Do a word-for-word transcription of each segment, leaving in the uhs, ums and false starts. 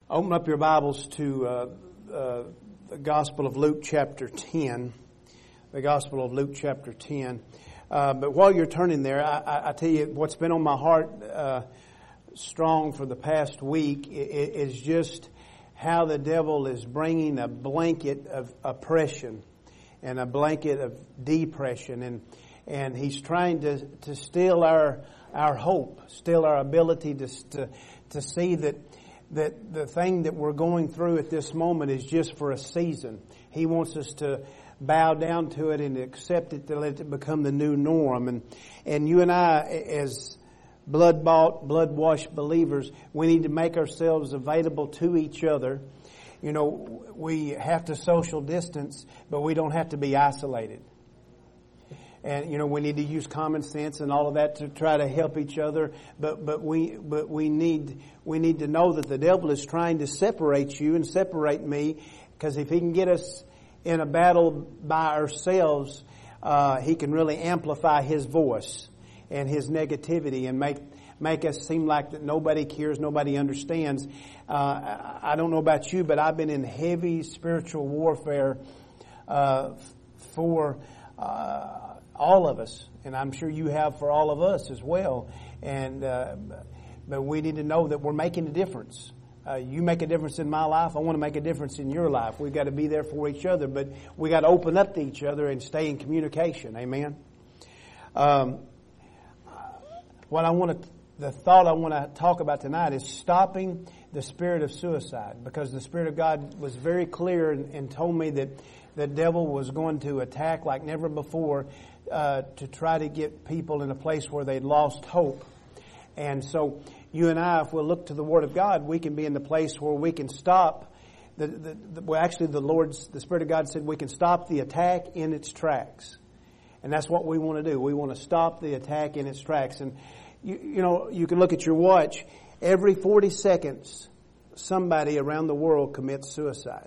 Open up your Bibles to uh, uh, the Gospel of Luke chapter ten. The Gospel of Luke chapter ten. Uh, but while you're turning there, I, I, I tell you what's been on my heart uh, strong for the past week is just how the devil is bringing a blanket of oppression and a blanket of depression, and and he's trying to to steal our our hope, steal our ability to to to see that. that the thing that we're going through at this moment is just for a season. He wants us to bow down to it and accept it, to let it become the new norm. And and you and I, as blood-bought, blood-washed believers, we need to make ourselves available to each other. You know, we have to social distance, but we don't have to be isolated. And, you know, we need to use common sense and all of that to try to help each other. But, but we, but we need, we need to know that the devil is trying to separate you and separate me. Because if he can get us in a battle by ourselves, uh, he can really amplify his voice and his negativity and make, make us seem like that nobody cares, nobody understands. Uh, I don't know about you, but I've been in heavy spiritual warfare, uh, for, uh, all of us, and I'm sure you have for all of us as well. And uh, but we need to know that we're making a difference. Uh, you make a difference in my life. I want to make a difference in your life. We've got to be there for each other, but we got to open up to each other and stay in communication. Amen. Um, what I want to, the thought I want to talk about tonight is stopping the spirit of suicide, because the Spirit of God was very clear and, and told me that the devil was going to attack like never before. Uh, to try to get people in a place where they'd lost hope. And so you and I, if we'll look to the Word of God, we can be in the place where we can stop. The, the, the, well, actually, the Lord's, the Spirit of God said we can stop the attack in its tracks. And that's what we want to do. We want to stop the attack in its tracks. And, you, you know, you can look at your watch. Every forty seconds, somebody around the world commits suicide.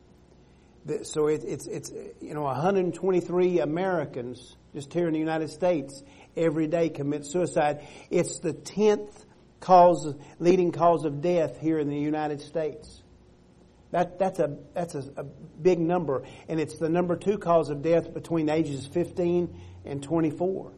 So it, it's, it's, you know, one hundred twenty-three Americans just here in the United States every day commit suicide. It's the tenth cause, leading cause of death here in the United States. That, that's a, that's a, a big number. And it's the number two cause of death between ages fifteen and twenty-four.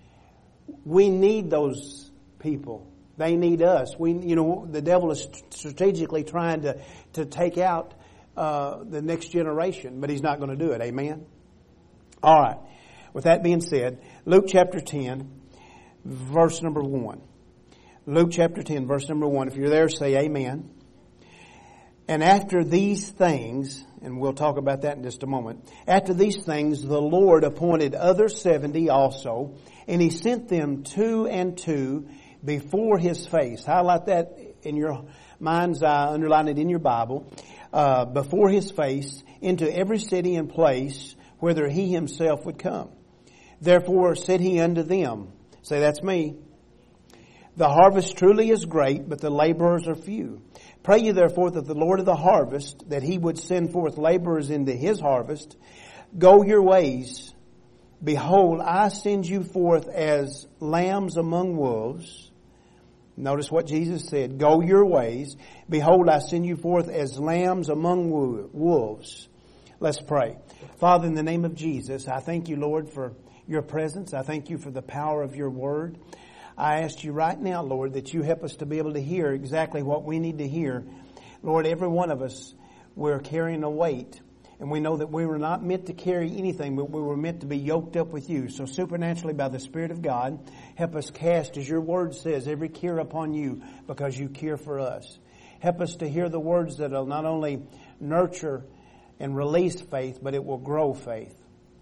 We need those people. They need us. We, you know, the devil is strategically trying to, to take out Uh, the next generation, but he's not going to do it. Amen? All right. With that being said, Luke chapter ten, verse number one. Luke chapter ten, verse number one. If you're there, say amen. And after these things, and we'll talk about that in just a moment. After these things, the Lord appointed other seventy also, and he sent them two and two before his face. Highlight that in your mind's eye, underline it in your Bible. Uh, before his face, into every city and place whither he himself would come. Therefore said he unto them, say that's me, the harvest truly is great, but the laborers are few. Pray ye therefore that the Lord of the harvest, that he would send forth laborers into his harvest. Go your ways. Behold, I send you forth as lambs among wolves. Notice what Jesus said. Go your ways. Behold, I send you forth as lambs among wolves. Let's pray. Father, in the name of Jesus, I thank you, Lord, for your presence. I thank you for the power of your word. I ask you right now, Lord, that you help us to be able to hear exactly what we need to hear. Lord, every one of us, we're carrying a weight. And we know that we were not meant to carry anything, but we were meant to be yoked up with you. So supernaturally, by the Spirit of God, help us cast, as your word says, every care upon you, because you care for us. Help us to hear the words that will not only nurture and release faith, but it will grow faith.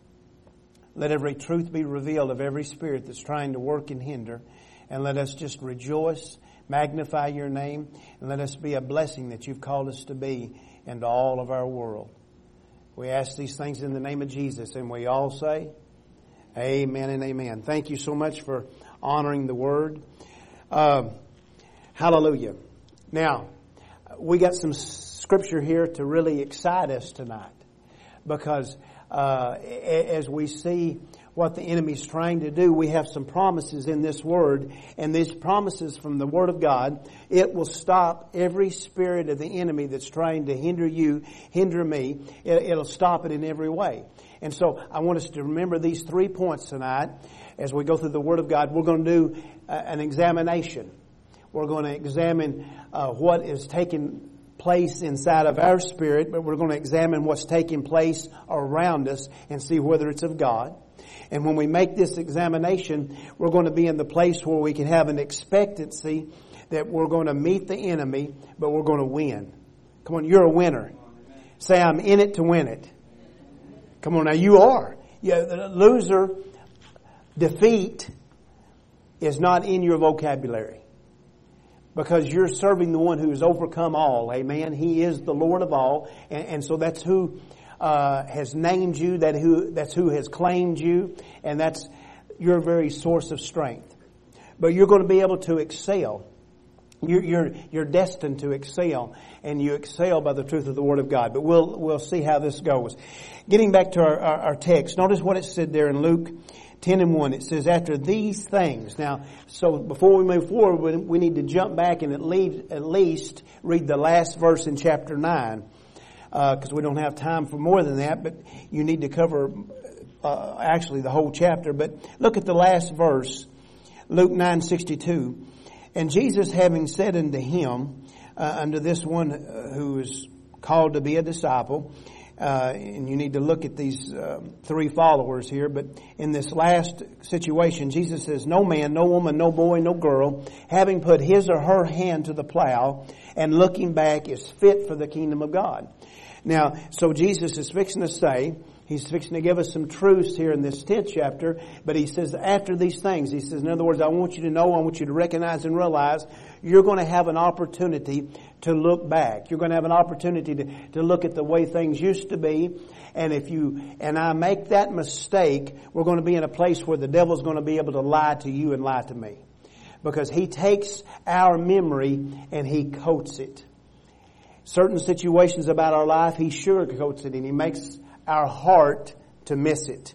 Let every truth be revealed of every spirit that's trying to work and hinder. And let us just rejoice, magnify your name, and let us be a blessing that you've called us to be into all of our world. We ask these things in the name of Jesus, and we all say, amen and amen. Thank you so much for honoring the word. Uh, hallelujah. Now, we got some scripture here to really excite us tonight, because uh, as we see what the enemy's trying to do, we have some promises in this Word, and these promises from the Word of God, it will stop every spirit of the enemy that's trying to hinder you, hinder me. It, it'll stop it in every way. And so I want us to remember these three points tonight as we go through the Word of God. We're going to do uh, an examination. We're going to examine uh, what is taking place inside of our spirit, but we're going to examine what's taking place around us and see whether it's of God. And when we make this examination, we're going to be in the place where we can have an expectancy that we're going to meet the enemy, but we're going to win. Come on, you're a winner. Say, I'm in it to win it. Come on, now you are. Yeah, the loser, defeat is not in your vocabulary. Because you're serving the one who has overcome all. Amen. He is the Lord of all. And, and so that's who uh, has named you. That who that's who has claimed you. And that's your very source of strength. But you're going to be able to excel. You're, you're, you're destined to excel. And you excel by the truth of the Word of God. But we'll, we'll see how this goes. Getting back to our, our, our text. Notice what it said there in Luke ten and one, it says, after these things. Now, so before we move forward, we need to jump back and at least, at least read the last verse in chapter nine. Because uh, we don't have time for more than that, but you need to cover uh, actually the whole chapter. But look at the last verse, Luke nine sixty-two. And Jesus, having said unto him, uh, unto this one uh, who is called to be a disciple, Uh, and you need to look at these uh, three followers here. But in this last situation, Jesus says, no man, no woman, no boy, no girl, having put his or her hand to the plow and looking back is fit for the kingdom of God. Now, so Jesus is fixing to say, he's fixing to give us some truths here in this tenth chapter, but he says after these things, he says, in other words, I want you to know, I want you to recognize and realize you're going to have an opportunity to look back. You're going to have an opportunity to, to look at the way things used to be. And if you and I make that mistake, we're going to be in a place where the devil's going to be able to lie to you and lie to me. Because he takes our memory and he coats it. Certain situations about our life, he sugarcoats it and he makes our heart to miss it.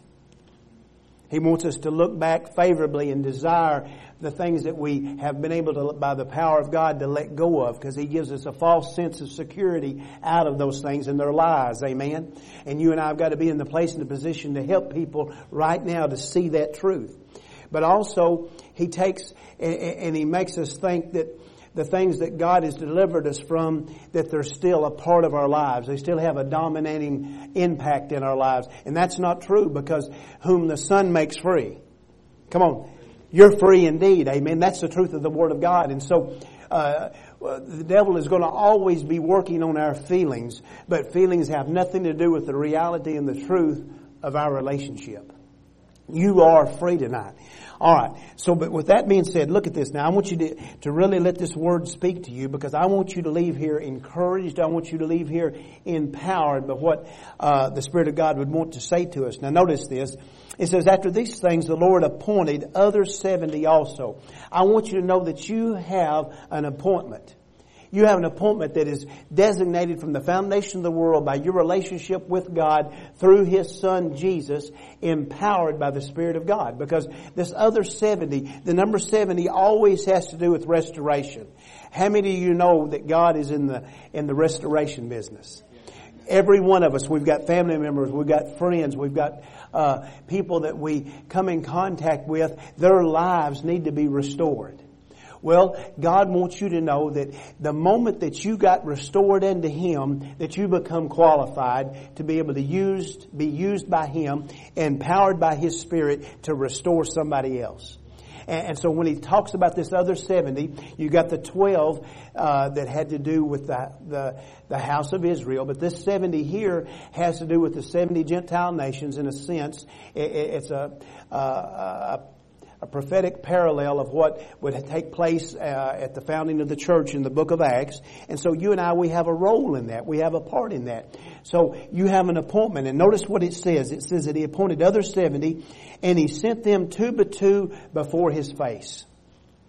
He wants us to look back favorably and desire the things that we have been able to, by the power of God, to let go of, because he gives us a false sense of security out of those things, and they're lies. Amen. And you and I have got to be in the place and the position to help people right now to see that truth. But also, he takes and he makes us think that the things that God has delivered us from, that they're still a part of our lives. They still have a dominating impact in our lives. And that's not true, because whom the Son makes free. Come on. You're free indeed. Amen. That's the truth of the Word of God. And so, uh, the devil is going to always be working on our feelings, but feelings have nothing to do with the reality and the truth of our relationship. You are free tonight. All right. So, but with that being said, look at this. Now, I want you to, to really let this word speak to you, because I want you to leave here encouraged. I want you to leave here empowered by what uh, the Spirit of God would want to say to us. Now, notice this. It says, after these things, the Lord appointed other seventy also. I want you to know that you have an appointment. You have an appointment that is designated from the foundation of the world by your relationship with God through His Son Jesus, empowered by the Spirit of God. Because this other seventy, the number seventy always has to do with restoration. How many of you know that God is in the in the restoration business? Every one of us, we've got family members, we've got friends, we've got uh, people that we come in contact with. Their lives need to be restored. Well, God wants you to know that the moment that you got restored into Him, that you become qualified to be able to use, be used by Him, empowered by His Spirit to restore somebody else. And, and so when He talks about this other seventy, you got the twelve uh, that had to do with the, the the house of Israel, but this seventy here has to do with the seventy Gentile nations. In a sense, it, it's a, a, a A prophetic parallel of what would take place uh, at the founding of the church in the book of Acts. And so you and I, we have a role in that. We have a part in that. So you have an appointment. And notice what it says. It says that He appointed other seventy, and He sent them two by two before His face.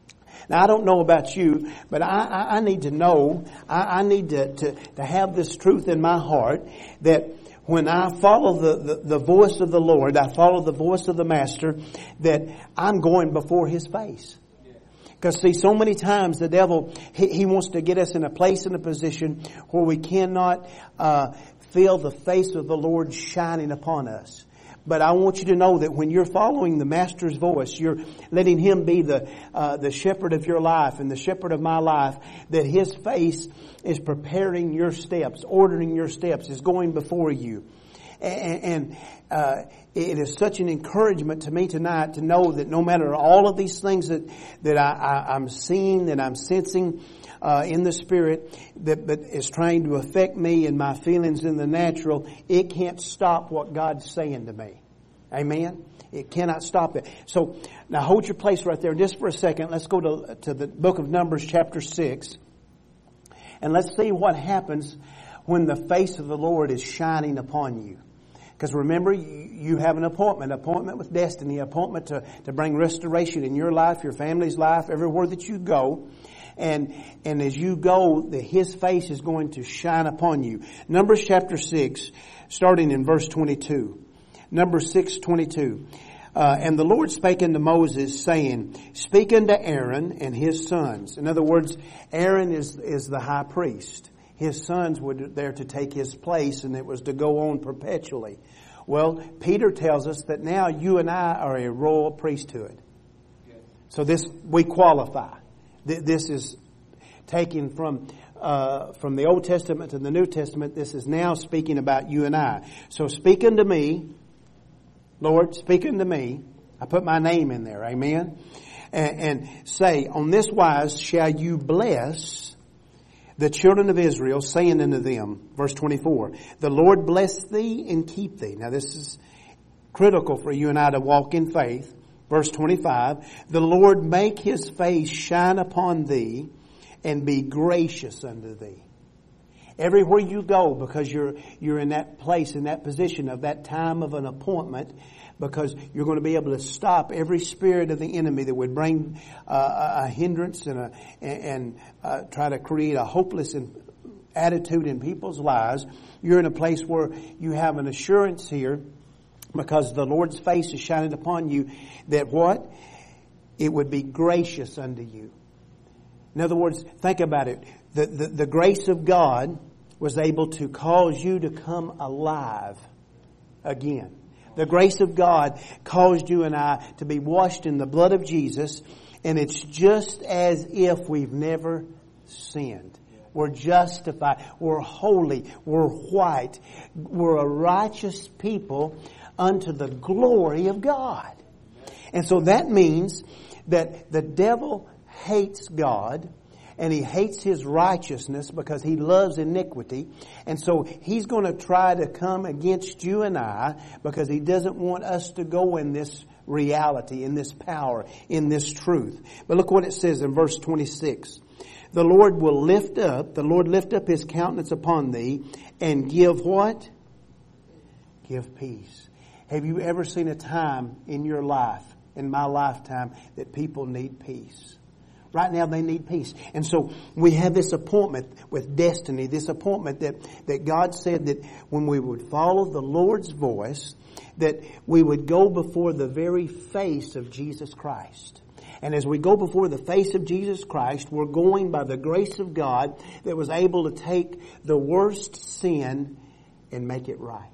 Now, I don't know about you, but I, I, I need to know, I, I need to, to, to have this truth in my heart that when I follow the, the, the voice of the Lord, I follow the voice of the Master, that I'm going before His face. Because see, so many times the devil, he, he wants to get us in a place and a position where we cannot uh, feel the face of the Lord shining upon us. But I want you to know that when you're following the Master's voice, you're letting Him be the uh, the shepherd of your life and the shepherd of my life, that His face is preparing your steps, ordering your steps, is going before you. And, and uh, it is such an encouragement to me tonight to know that no matter all of these things that, that I, I, I'm seeing, that I'm sensing uh, in the Spirit, that, that is trying to affect me and my feelings in the natural, it can't stop what God's saying to me. Amen? It cannot stop it. So, now hold your place right there just for a second. Let's go to, to the book of Numbers chapter six. And let's see what happens when the face of the Lord is shining upon you. Because remember, you have an appointment, appointment with destiny, appointment to, to bring restoration in your life, your family's life, everywhere that you go. And, and as you go, the, His face is going to shine upon you. Numbers chapter six, starting in verse twenty-two. Numbers six, twenty-two. Uh, and the Lord spake unto Moses, saying, Speak unto Aaron and his sons. In other words, Aaron is, is the high priest. His sons were there to take his place, and it was to go on perpetually. Well, Peter tells us that now you and I are a royal priesthood. So this, we qualify. This is taken from uh, from the Old Testament to the New Testament. This is now speaking about you and I. So speak unto me, Lord, speak unto me. I put my name in there, amen. And, and say, on this wise shall you bless the children of Israel, saying unto them, verse twenty-four, the Lord bless thee and keep thee. Now this is critical for you and I to walk in faith. Verse twenty-five, the Lord make His face shine upon thee and be gracious unto thee. Everywhere you go, because you're you're in that place, in that position of that time of an appointment, because you're going to be able to stop every spirit of the enemy that would bring uh, a hindrance and a, and uh, try to create a hopeless attitude in people's lives. You're in a place where you have an assurance here, because the Lord's face is shining upon you, that what? It would be gracious unto you. In other words, think about it. The, the, the grace of God was able to cause you to come alive again. The grace of God caused you and I to be washed in the blood of Jesus, and it's just as if we've never sinned. We're justified. We're holy. We're white. We're a righteous people unto the glory of God. And so that means that the devil hates God, and he hates His righteousness because he loves iniquity. And so he's going to try to come against you and I because he doesn't want us to go in this reality, in this power, in this truth. But look what it says in verse twenty-six. The Lord will lift up, the Lord lift up His countenance upon thee and give what? Give peace. Have you ever seen a time in your life, in my lifetime, that people need peace? Right now they need peace. And so we have this appointment with destiny, this appointment that, that God said that when we would follow the Lord's voice, that we would go before the very face of Jesus Christ. And as we go before the face of Jesus Christ, we're going by the grace of God that was able to take the worst sin and make it right.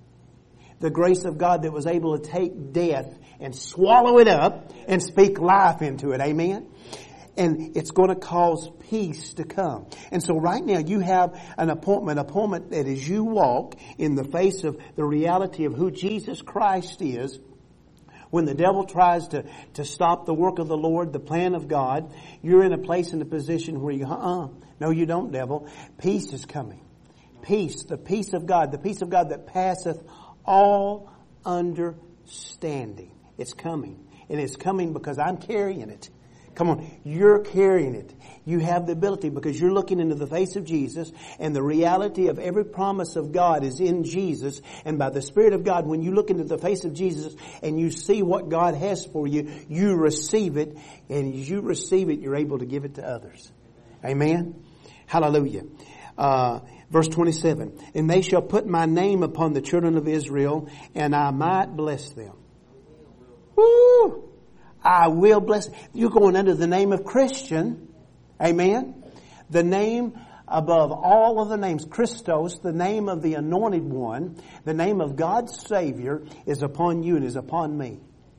The grace of God that was able to take death and swallow it up and speak life into it. Amen? And it's going to cause peace to come. And so right now you have an appointment, appointment that as you walk in the face of the reality of who Jesus Christ is, when the devil tries to, to stop the work of the Lord, the plan of God, you're in a place and a position where you go, uh-uh, no you don't, devil. Peace is coming. Peace, the peace of God, the peace of God that passeth all understanding. It's coming. And it's coming because I'm carrying it. Come on, you're carrying it. You have the ability because you're looking into the face of Jesus, and the reality of every promise of God is in Jesus. And by the Spirit of God, when you look into the face of Jesus and you see what God has for you, you receive it. And as you receive it, you're able to give it to others. Amen? Hallelujah. Uh, verse twenty-seven. And they shall put my name upon the children of Israel, and I might bless them. Woo! I will bless. You're going under the name of Christian. Amen. The name above all of the names, Christos, the name of the anointed one, the name of God's Savior is upon you and is upon me.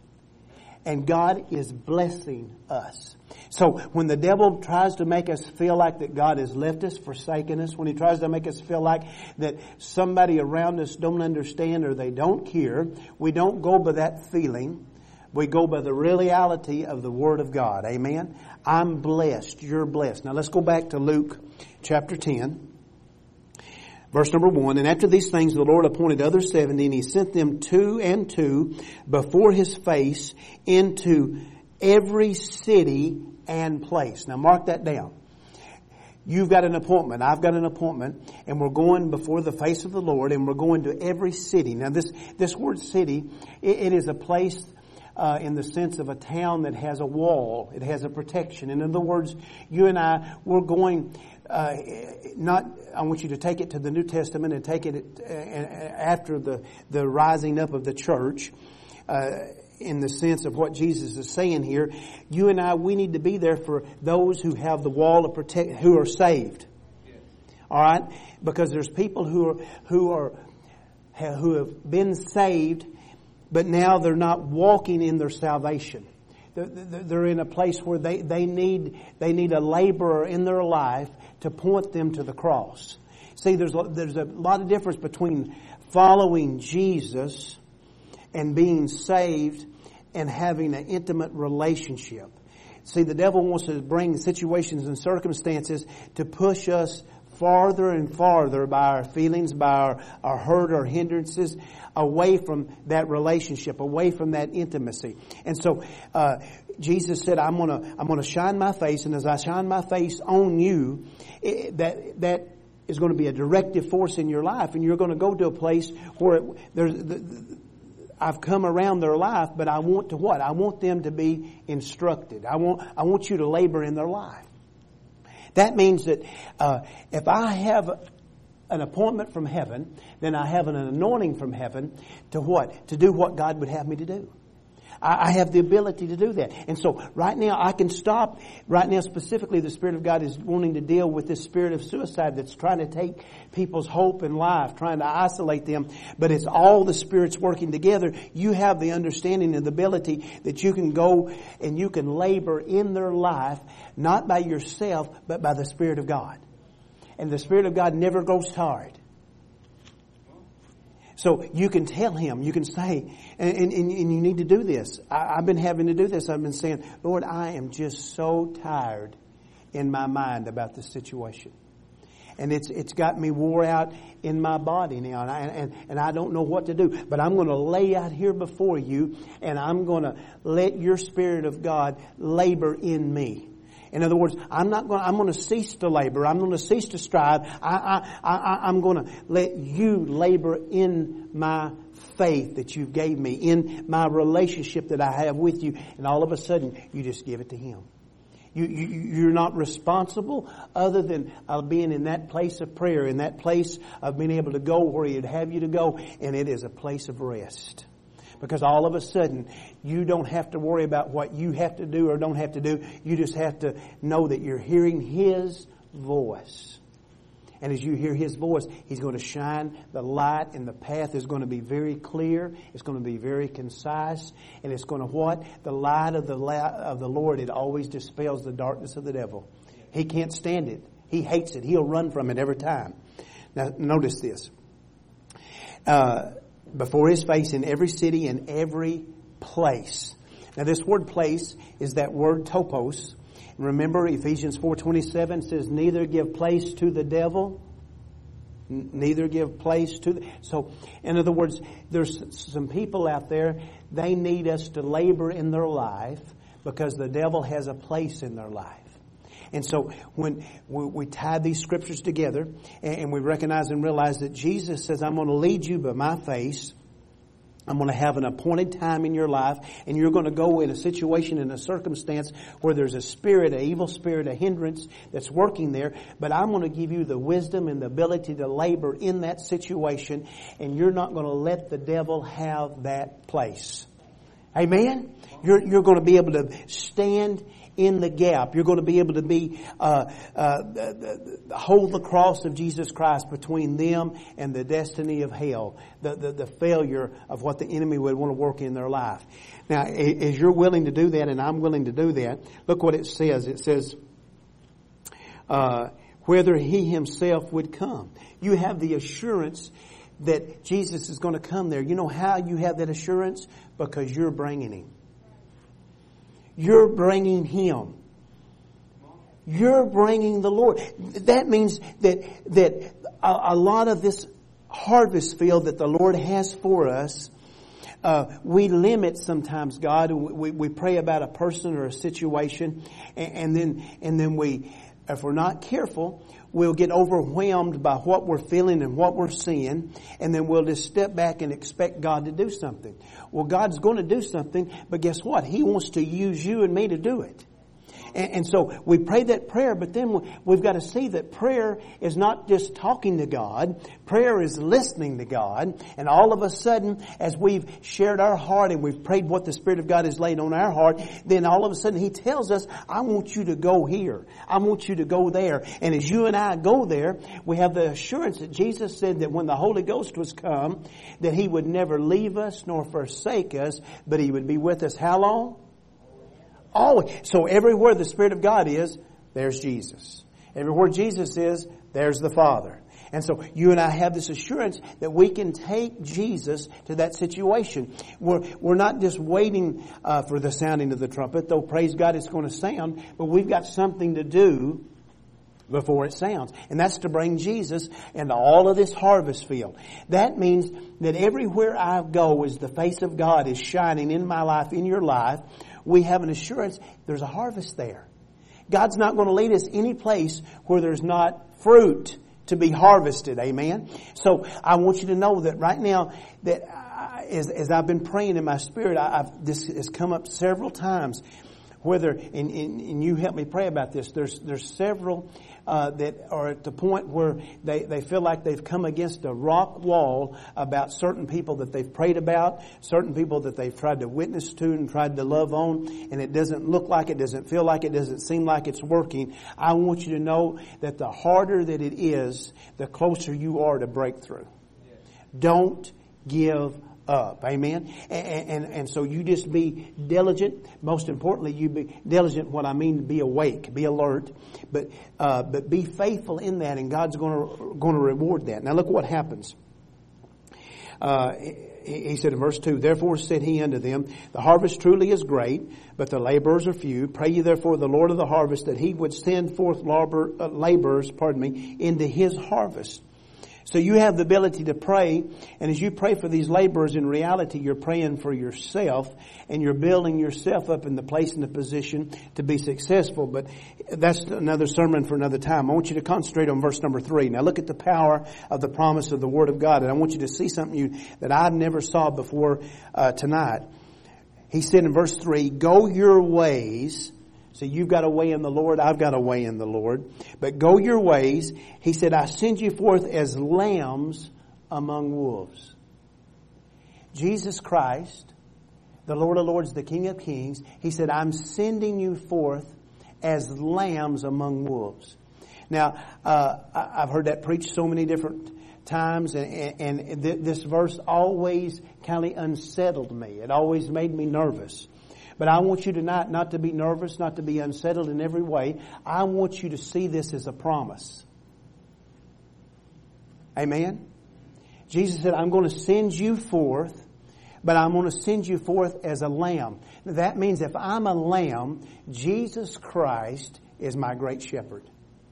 And God is blessing us. So when the devil tries to make us feel like that God has left us, forsaken us, when he tries to make us feel like that somebody around us don't understand or they don't care, we don't go by that feeling. We go by the reality of the Word of God. Amen? I'm blessed. You're blessed. Now let's go back to Luke chapter ten. Verse number one. And after these things the Lord appointed other seventy, and He sent them two and two before His face into every city and place. Now mark that down. You've got an appointment. I've got an appointment. And we're going before the face of the Lord, and we're going to every city. Now this, this word city, it, it is a place Uh, in the sense of a town that has a wall. It has a protection. In other words, you and I, we're going, uh, not, I want you to take it to the New Testament and take it uh, after the, the rising up of the church, uh, in the sense of what Jesus is saying here. You and I, we need to be there for those who have the wall of protect, who are saved. Yes. All right? Because there's people who are, who are, who have been saved, but now they're not walking in their salvation. They're in a place where they, they need they need a laborer in their life to point them to the cross. See, there's there's a lot of difference between following Jesus and being saved and having an intimate relationship. See, the devil wants to bring situations and circumstances to push us farther and farther by our feelings, by our, our hurt, our hindrances, away from that relationship, away from that intimacy. And so, uh, Jesus said, I'm gonna, I'm gonna shine my face, and as I shine my face on you, it, that, that is going to be a directive force in your life, and you're going to go to a place where it, there's, the, the, I've come around their life, but I want to what? I want them to be instructed. I want, I want you to labor in their life. That means that uh, if I have an appointment from heaven, then I have an anointing from heaven to what? To do what God would have me to do. I, I have the ability to do that. And so right now I can stop. Right now specifically the Spirit of God is wanting to deal with this spirit of suicide that's trying to take people's hope in life, trying to isolate them. But it's all the spirits working together. You have the understanding and the ability that you can go and you can labor in their life, not by yourself, but by the Spirit of God. And the Spirit of God never grows tired. So you can tell Him, you can say, and, and, and you need to do this. I, I've been having to do this. I've been saying, Lord, I am just so tired in my mind about this situation. And it's it's got me wore out in my body now, and I, and, and I don't know what to do. But I'm going to lay out here before you, and I'm going to let your Spirit of God labor in me. In other words, I'm not going. I'm going to cease to labor. I'm going to cease to strive. I, I, I, I'm going to let you labor in my faith that you gave me, in my relationship that I have with you. And all of a sudden, you just give it to Him. You, you, you're not responsible other than uh, being in that place of prayer, in that place of being able to go where He'd have you to go, and it is a place of rest. Because all of a sudden, you don't have to worry about what you have to do or don't have to do. You just have to know that you're hearing His voice. And as you hear His voice, He's going to shine the light, and the path is going to be very clear. It's going to be very concise. And it's going to what? The light of the of the Lord, it always dispels the darkness of the devil. He can't stand it. He hates it. He'll run from it every time. Now, notice this. Uh... Before His face in every city and every place. Now this word place is that word topos. Remember Ephesians four twenty-seven says, neither give place to the devil. N- neither give place to the... So, in other words, there's some people out there, they need us to labor in their life because the devil has a place in their life. And so when we tie these scriptures together and we recognize and realize that Jesus says, I'm going to lead you by my face. I'm going to have an appointed time in your life, and you're going to go in a situation, in a circumstance where there's a spirit, an evil spirit, a hindrance that's working there. But I'm going to give you the wisdom and the ability to labor in that situation, and you're not going to let the devil have that place. Amen? You're, you're going to be able to stand in the gap. You're going to be able to be uh, uh, the, the, hold the cross of Jesus Christ between them and the destiny of hell, the, the the failure of what the enemy would want to work in their life. Now, as you're willing to do that, and I'm willing to do that, look what it says. It says, uh, whether he himself would come. You have the assurance that Jesus is going to come there. You know how you have that assurance? Because you're bringing him. You're bringing him. You're bringing the Lord. That means that that a, a lot of this harvest field that the Lord has for us, uh, we limit sometimes, God. We, we pray about a person or a situation, and, and then and then we, if we're not careful, we'll get overwhelmed by what we're feeling and what we're seeing, and then we'll just step back and expect God to do something. Well, God's going to do something, but guess what? He wants to use you and me to do it. And, and so we pray that prayer, but then we've got to see that prayer is not just talking to God. Prayer is listening to God. And all of a sudden, as we've shared our heart and we've prayed what the Spirit of God has laid on our heart, then all of a sudden He tells us, I want you to go here. I want you to go there. And as you and I go there, we have the assurance that Jesus said that when the Holy Ghost was come, that He would never leave us nor forsake us, but He would be with us how long? Always. So everywhere the Spirit of God is, there's Jesus. Everywhere Jesus is, there's the Father. And so you and I have this assurance that we can take Jesus to that situation. We're, we're not just waiting uh, for the sounding of the trumpet, though praise God it's going to sound, but we've got something to do before it sounds. And that's to bring Jesus into all of this harvest field. That means that everywhere I go as the face of God is shining in my life, in your life, we have an assurance there's a harvest there. God's not going to lead us any place where there's not fruit to be harvested. Amen? So I want you to know that right now, that I, as, as I've been praying in my spirit, I, I've, this has come up several times. Whether, and, and, and you help me pray about this, there's there's several uh, that are at the point where they, they feel like they've come against a rock wall about certain people that they've prayed about, certain people that they've tried to witness to and tried to love on, and it doesn't look like it, doesn't feel like it, doesn't seem like it's working. I want you to know that the harder that it is, the closer you are to breakthrough. Don't give up. Amen. And, and, and so you just be diligent. Most importantly, you be diligent. What I mean, be awake, be alert, but uh, but be faithful in that, and God's going to going to reward that. Now look what happens. Uh, he, he said in verse two, therefore said he unto them, the harvest truly is great, but the laborers are few. Pray ye therefore the Lord of the harvest that He would send forth labor, uh, laborers, pardon me, into His harvest. So you have the ability to pray, and as you pray for these laborers, in reality, you're praying for yourself, and you're building yourself up in the place and the position to be successful. But that's another sermon for another time. I want you to concentrate on verse number three. Now look at the power of the promise of the Word of God, and I want you to see something you, that I never saw before uh, tonight. He said in verse three, go your ways. So you've got a way in the Lord, I've got a way in the Lord. But go your ways. He said, I send you forth as lambs among wolves. Jesus Christ, the Lord of Lords, the King of Kings, He said, I'm sending you forth as lambs among wolves. Now, uh, I've heard that preached so many different times, and, and this verse always kind of unsettled me. It always made me nervous. But I want you tonight not to be nervous, not to be unsettled in every way. I want you to see this as a promise. Amen? Jesus said, I'm going to send you forth, but I'm going to send you forth as a lamb. Now, that means if I'm a lamb, Jesus Christ is my great shepherd.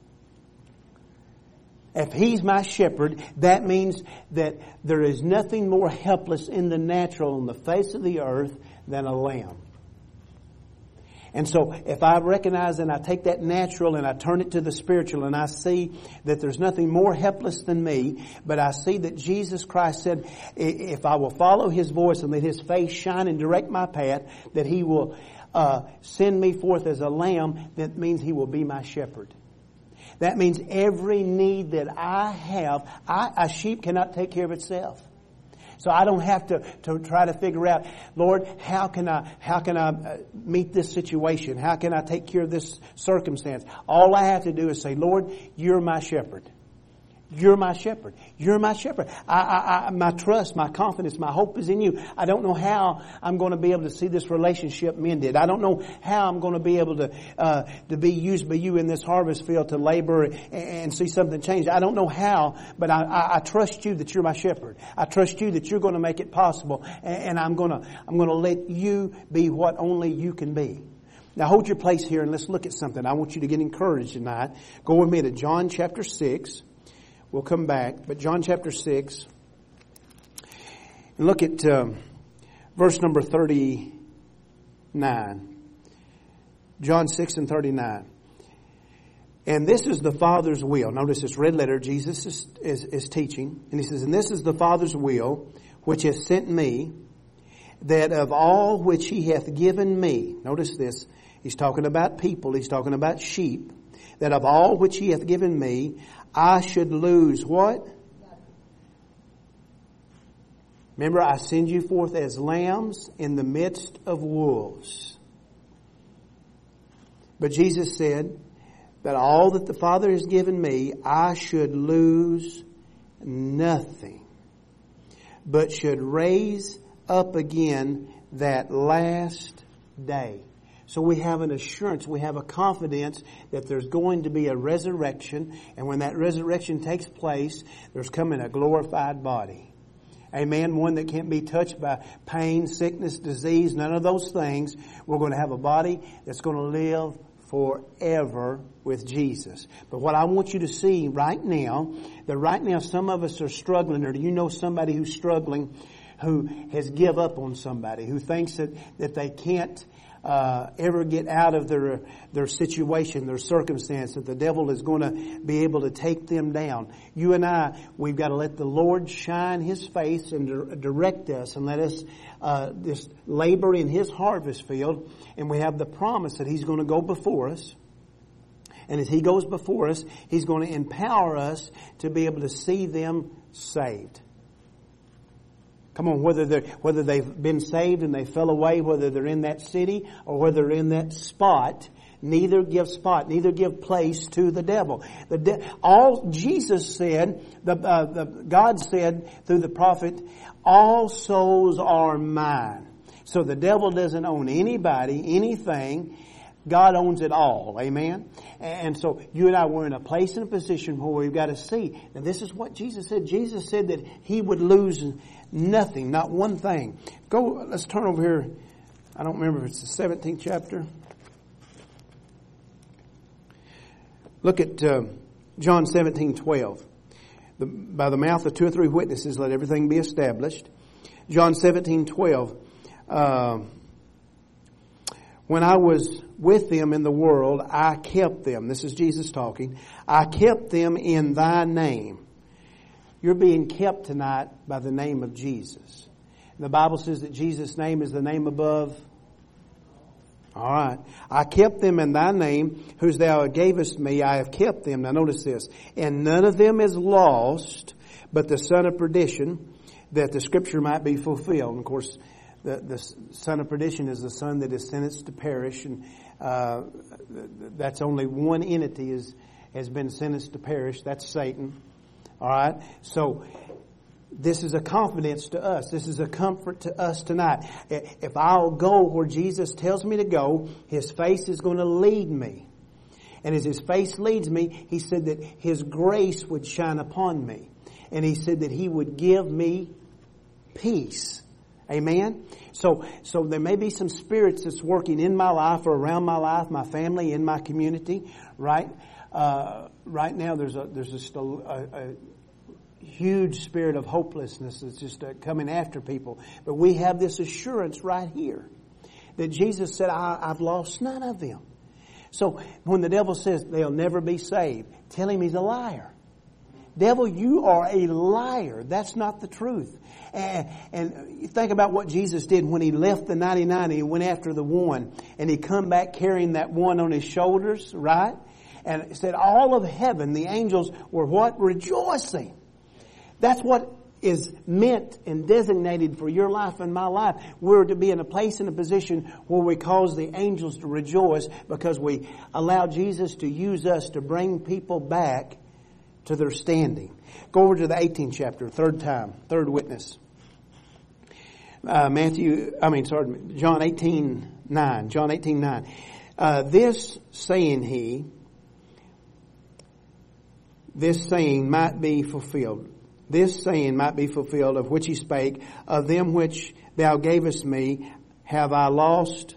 If He's my shepherd, that means that there is nothing more helpless in the natural on the face of the earth than a lamb. And so if I recognize and I take that natural and I turn it to the spiritual and I see that there's nothing more helpless than me, but I see that Jesus Christ said, if I will follow His voice and let His face shine and direct my path, that He will uh, send me forth as a lamb, that means He will be my shepherd. That means every need that I have, I, a sheep cannot take care of itself. So I don't have to, to try to figure out, Lord, how can I, how can I meet this situation? How can I take care of this circumstance? All I have to do is say, Lord, You're my shepherd. You're my shepherd. You're my shepherd. I, I, I, my trust, my confidence, my hope is in You. I don't know how I'm going to be able to see this relationship mended. I don't know how I'm going to be able to uh, to be used by You in this harvest field to labor and, and see something change. I don't know how, but I, I, I trust You that You're my shepherd. I trust You that You're going to make it possible, and, and I'm going to I'm going to let You be what only You can be. Now hold your place here and let's look at something. I want you to get encouraged tonight. Go with me to John chapter six. We'll come back, but John chapter six, and look at um, verse number thirty-nine. John six and thirty-nine. And this is the Father's will. Notice this red letter, Jesus is, is, is teaching. And He says, and this is the Father's will, which has sent me, that of all which He hath given me. Notice this. He's talking about people. He's talking about sheep. That of all which He hath given me, I should lose what? Remember, I send you forth as lambs in the midst of wolves. But Jesus said that all that the Father has given me, I should lose nothing, but should raise up again that last day. So we have an assurance, we have a confidence that there's going to be a resurrection, and when that resurrection takes place, there's coming a glorified body. Amen. One that can't be touched by pain, sickness, disease, none of those things. We're going to have a body that's going to live forever with Jesus. But what I want you to see right now, that right now some of us are struggling, or do you know somebody who's struggling, who has give up on somebody, who thinks that, that they can't Uh, ever get out of their their situation, their circumstance, that the devil is going to be able to take them down. You and I, we've got to let the Lord shine His face and di- direct us, and let us uh, just labor in His harvest field. And we have the promise that He's going to go before us. And as He goes before us, He's going to empower us to be able to see them saved. Come on, whether they're, whether they've been saved and they fell away, whether they're in that city or whether they're in that spot, neither give spot, neither give place to the devil. The de- all Jesus said, the, uh, the God said through the prophet, all souls are mine. So the devil doesn't own anybody, anything. God owns it all. Amen? And so you and I were in a place and a position where we've got to see. Now this is what Jesus said. Jesus said that He would lose nothing, not one thing. Go, let's turn over here. I don't remember if it's the seventeenth chapter. Look at uh, John seventeen twelve. The, by the mouth of two or three witnesses, let everything be established. John seventeen twelve. Uh, When I was with them in the world, I kept them. This is Jesus talking. I kept them in Thy name. You're being kept tonight by the name of Jesus. And the Bible says that Jesus' name is the name above. All right. I kept them in Thy name, whose Thou gavest me. I have kept them. Now notice this. And none of them is lost, but the son of perdition, that the scripture might be fulfilled. And of course, The, the son of perdition is the son that is sentenced to perish, and uh, that's only one entity is has been sentenced to perish. That's Satan. All right. So this is a confidence to us. This is a comfort to us tonight. If I'll go where Jesus tells me to go, His face is going to lead me, and as His face leads me, He said that His grace would shine upon me, and He said that He would give me peace. Amen. So, so there may be some spirits that's working in my life or around my life, my family, in my community. Right, uh, right now there's a there's just a, a, a huge spirit of hopelessness that's just uh, coming after people. But we have this assurance right here that Jesus said, I, I've lost none of them. So when the devil says they'll never be saved, tell him he's a liar. Devil, you are a liar. That's not the truth. And, and think about what Jesus did when he left the ninety-nine and he went after the one. And he come back carrying that one on his shoulders, right? And it said all of heaven, the angels were what? Rejoicing. That's what is meant and designated for your life and my life. We're to be in a place and a position where we cause the angels to rejoice because we allow Jesus to use us to bring people back to their standing. Go over to the eighteenth chapter, third time, third witness. Uh, Matthew, I mean, sorry, John eighteen nine. John eighteen nine. Uh, this saying he, this saying might be fulfilled. This saying might be fulfilled of which he spake, of them which thou gavest me, have I lost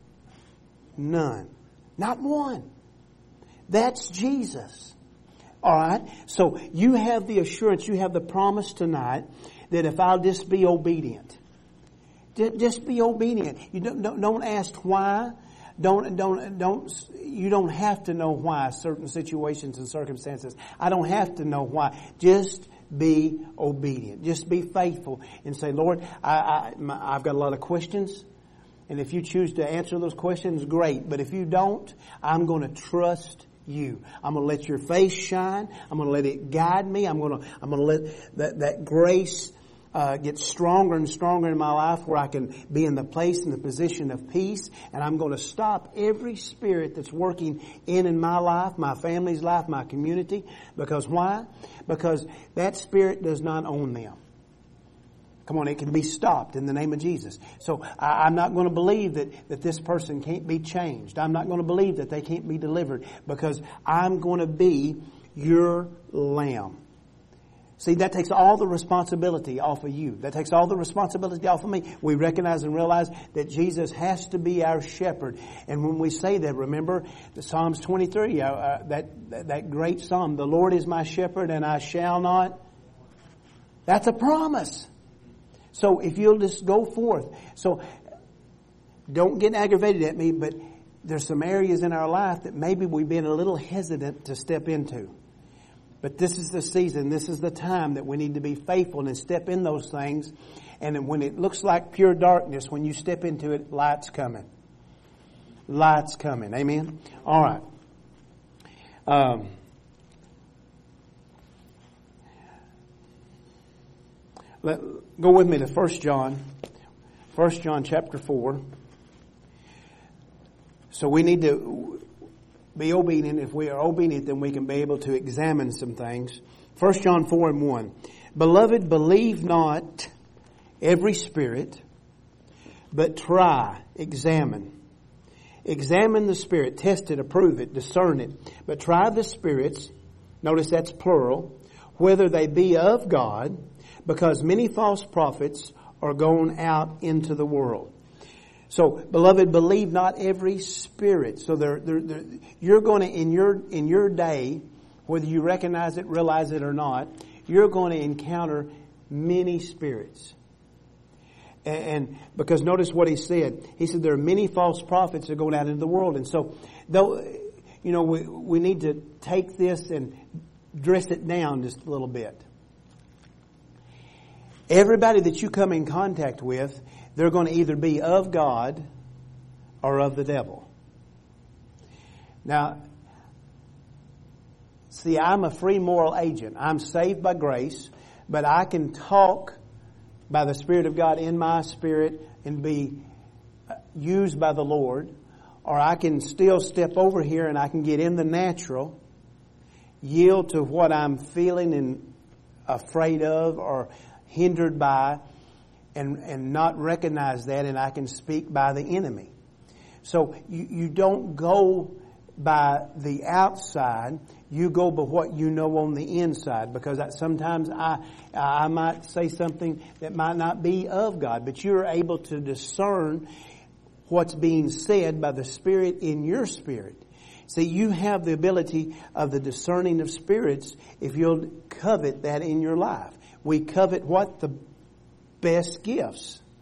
none. Not one. That's Jesus. All right? So you have the assurance, you have the promise tonight that if I'll just be obedient, just be obedient. You don't, don't, don't ask why. Don't, don't, don't, you don't have to know why certain situations and circumstances. I don't have to know why. Just be obedient. Just be faithful and say, Lord, I, I, my, I've got a lot of questions. And if you choose to answer those questions, great. But if you don't, I'm going to trust you. I'm going to let your face shine. I'm going to let it guide me. I'm going to, I'm going to let that, that grace Uh, get stronger and stronger in my life where I can be in the place and the position of peace. And I'm going to stop every spirit that's working in in my life, my family's life, my community. Because why? Because that spirit does not own them. Come on, it can be stopped in the name of Jesus. So I, I'm not going to believe that, that this person can't be changed. I'm not going to believe that they can't be delivered because I'm going to be your lamb. See, that takes all the responsibility off of you. That takes all the responsibility off of me. We recognize and realize that Jesus has to be our shepherd. And when we say that, remember the Psalms twenty-three, uh, uh, that, that that great psalm, the Lord is my shepherd and I shall not. That's a promise. So if you'll just go forth. So don't get aggravated at me, but there's some areas in our life that maybe we've been a little hesitant to step into. But this is the season, this is the time that we need to be faithful and step in those things. And when it looks like pure darkness, when you step into it, light's coming. Light's coming. Amen? All right. Um, let, go with me to First John. First John chapter four. So we need to be obedient. If we are obedient, then we can be able to examine some things. First John four and one. Beloved, believe not every spirit, but try, examine. Examine the spirit, test it, approve it, discern it. But try the spirits, notice that's plural, whether they be of God, because many false prophets are gone out into the world. So, beloved, believe not every spirit. So, they're, they're, they're, you're going to, in your in your day, whether you recognize it, realize it or not, you're going to encounter many spirits. And, and because notice what he said. He said there are many false prophets that are going out into the world. And so, though, you know, we, we need to take this and dress it down just a little bit. Everybody that you come in contact with, they're going to either be of God or of the devil. Now, see, I'm a free moral agent. I'm saved by grace, but I can talk by the Spirit of God in my spirit and be used by the Lord, or I can still step over here and I can get in the natural, yield to what I'm feeling and afraid of or hindered by, and, and not recognize that, and I can speak by the enemy. So you, you don't go by the outside, you go by what you know on the inside, because that sometimes I I might say something that might not be of God, but you're able to discern what's being said by the Spirit in your spirit. See, you have the ability of the discerning of spirits if you'll covet that in your life. We covet what? The best gifts.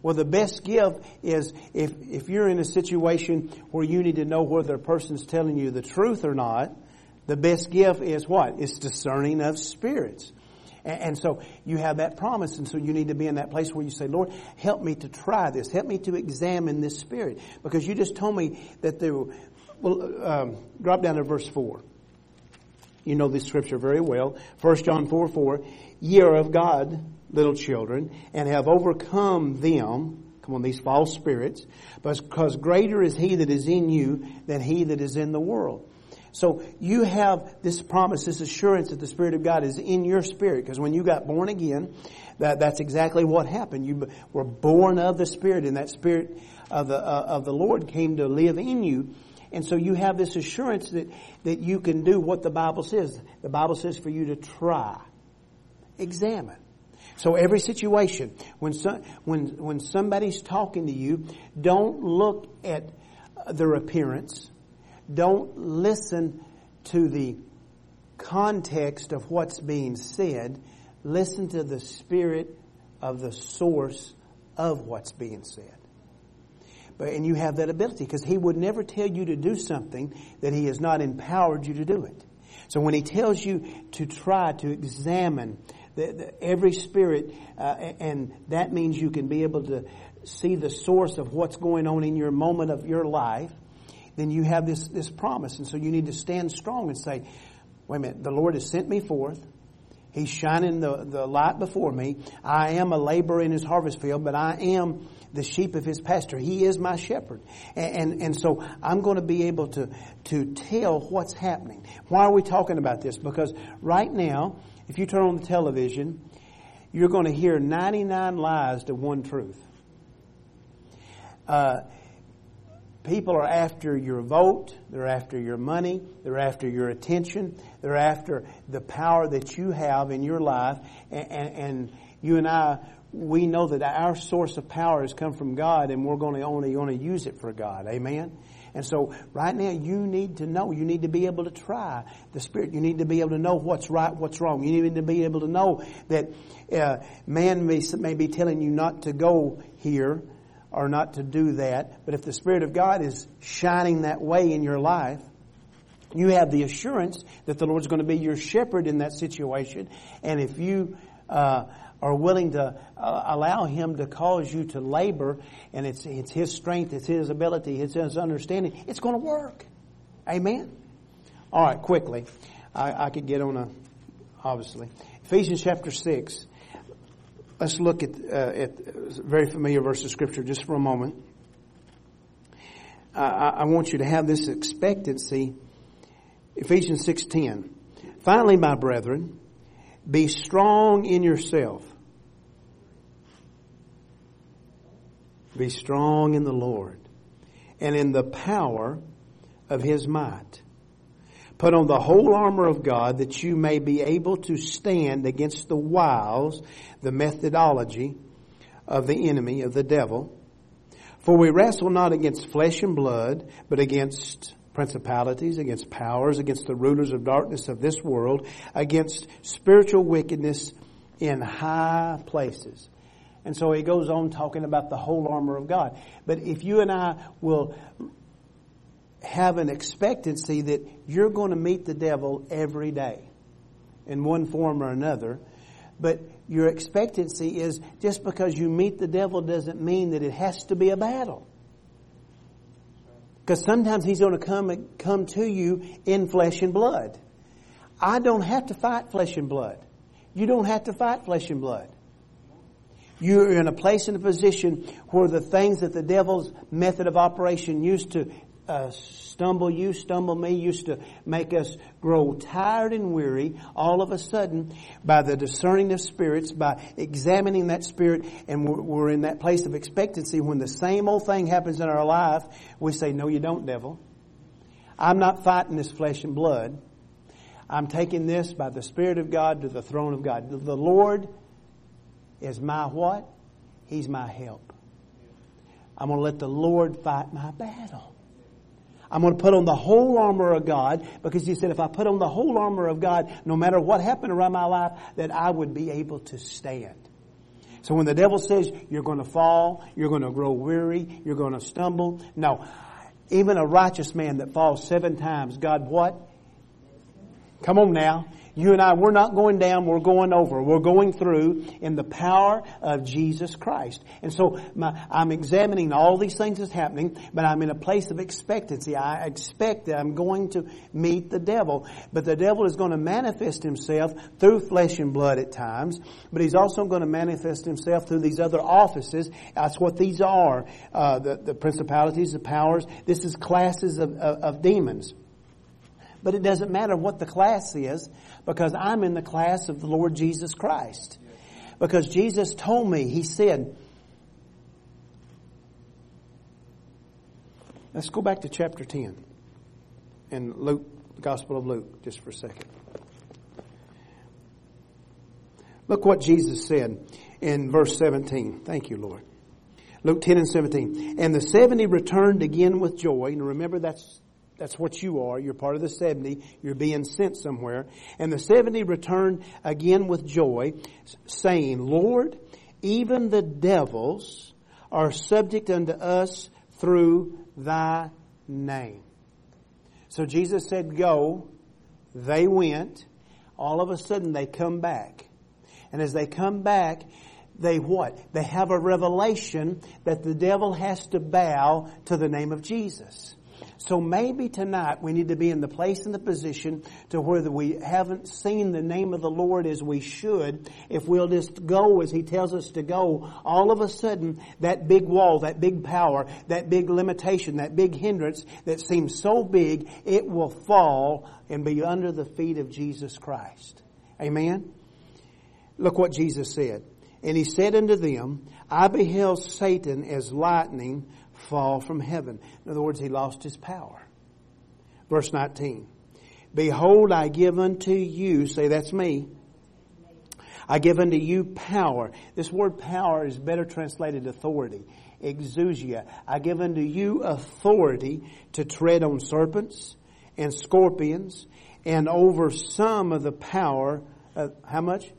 Well, the best gift is if, if you're in a situation where you need to know whether a person's telling you the truth or not, the best gift is what? It's discerning of spirits. And, and so you have that promise, and so you need to be in that place where you say, Lord, help me to try this. Help me to examine this spirit. Because you just told me that there were, well, um, drop down to verse four. You know this scripture very well. First John four four, ye are of God, little children, and have overcome them, come on, these false spirits, because greater is he that is in you than he that is in the world. So you have this promise, this assurance that the Spirit of God is in your spirit. Because when you got born again, that, that's exactly what happened. You were born of the Spirit, and that Spirit of the uh, of the Lord came to live in you. And so you have this assurance that, that you can do what the Bible says. The Bible says for you to try, examine. So every situation, when some, when when somebody's talking to you, don't look at their appearance. Don't listen to the context of what's being said. Listen to the spirit of the source of what's being said. But, and you have that ability, because He would never tell you to do something that He has not empowered you to do it. So when He tells you to try to examine the, the, every spirit, uh, and that means you can be able to see the source of what's going on in your moment of your life, then you have this, this promise. And so you need to stand strong and say, wait a minute, the Lord has sent me forth. He's shining the, the light before me. I am a laborer in His harvest field, but I am the sheep of His pasture. He is my shepherd. And, and, and so I'm going to be able to, to tell what's happening. Why are we talking about this? Because right now, if you turn on the television, you're going to hear ninety-nine lies to one truth. Uh, People are after your vote. They're after your money. They're after your attention. They're after the power that you have in your life. And, and, and you and I, we know that our source of power has come from God, and we're going to only going to use it for God. Amen? And so right now you need to know. You need to be able to try the Spirit. You need to be able to know what's right, what's wrong. You need to be able to know that uh, man may, may be telling you not to go here, or not to do that. But if the Spirit of God is shining that way in your life, you have the assurance that the Lord's going to be your shepherd in that situation. And if you uh, are willing to uh, allow Him to cause you to labor, and it's it's His strength, it's His ability, it's His understanding, it's going to work. Amen? All right, quickly. I, I could get on a, obviously. Ephesians chapter six. Let's look at, uh, at a very familiar verse of Scripture just for a moment. Uh, I, I want you to have this expectancy. Ephesians six ten. Finally, my brethren, be strong in yourself. Be strong in the Lord and in the power of His might. Put on the whole armor of God that you may be able to stand against the wiles, the methodology of the enemy, of the devil. For we wrestle not against flesh and blood, but against principalities, against powers, against the rulers of darkness of this world, against spiritual wickedness in high places. And so he goes on talking about the whole armor of God. But if you and I will have an expectancy that you're going to meet the devil every day in one form or another, but your expectancy is just because you meet the devil doesn't mean that it has to be a battle. Because sometimes he's going to come come to you in flesh and blood. I don't have to fight flesh and blood. You don't have to fight flesh and blood. You're in a place and a position where the things that the devil's method of operation used to Uh, stumble you, stumble me, used to make us grow tired and weary. All of a sudden, by the discerning of spirits, by examining that spirit, and we're, we're in that place of expectancy, when the same old thing happens in our life, we say, no, you don't, devil. I'm not fighting this flesh and blood. I'm taking this by the Spirit of God to the throne of God. The Lord is my what? He's my help. I'm going to let the Lord fight my battle. I'm going to put on the whole armor of God, because He said if I put on the whole armor of God, no matter what happened around my life, that I would be able to stand. So when the devil says you're going to fall, you're going to grow weary, you're going to stumble. No. Even a righteous man that falls seven times, God what? Come on now. You and I, we're not going down, we're going over. We're going through in the power of Jesus Christ. And so my, I'm examining all these things that's happening, but I'm in a place of expectancy. I expect that I'm going to meet the devil. But the devil is going to manifest himself through flesh and blood at times, but he's also going to manifest himself through these other offices. That's what these are. Uh, the, the principalities, the powers. This is classes of, of, of demons. But it doesn't matter what the class is, because I'm in the class of the Lord Jesus Christ. Because Jesus told me, He said, let's go back to chapter ten in Luke, the Gospel of Luke, just for a second. Look what Jesus said in verse seventeen. Thank you, Lord. Luke ten and seventeen. And the seventy returned again with joy. And remember, that's That's what you are. You're part of the seventy. You're being sent somewhere. And the seventy returned again with joy, saying, Lord, even the devils are subject unto us through thy name. So Jesus said, go. They went. All of a sudden they come back. And as they come back, they what? They have a revelation that the devil has to bow to the name of Jesus. So maybe tonight we need to be in the place and the position to where we haven't seen the name of the Lord as we should. If we'll just go as He tells us to go, all of a sudden that big wall, that big power, that big limitation, that big hindrance that seems so big, it will fall and be under the feet of Jesus Christ. Amen? Look what Jesus said. And He said unto them, I beheld Satan as lightning fall from heaven. In other words, he lost his power. Verse nineteen. Behold, I give unto you, say that's me. I give unto you power. This word power is better translated authority. Exousia. I give unto you authority to tread on serpents and scorpions and over some of the power of, how much?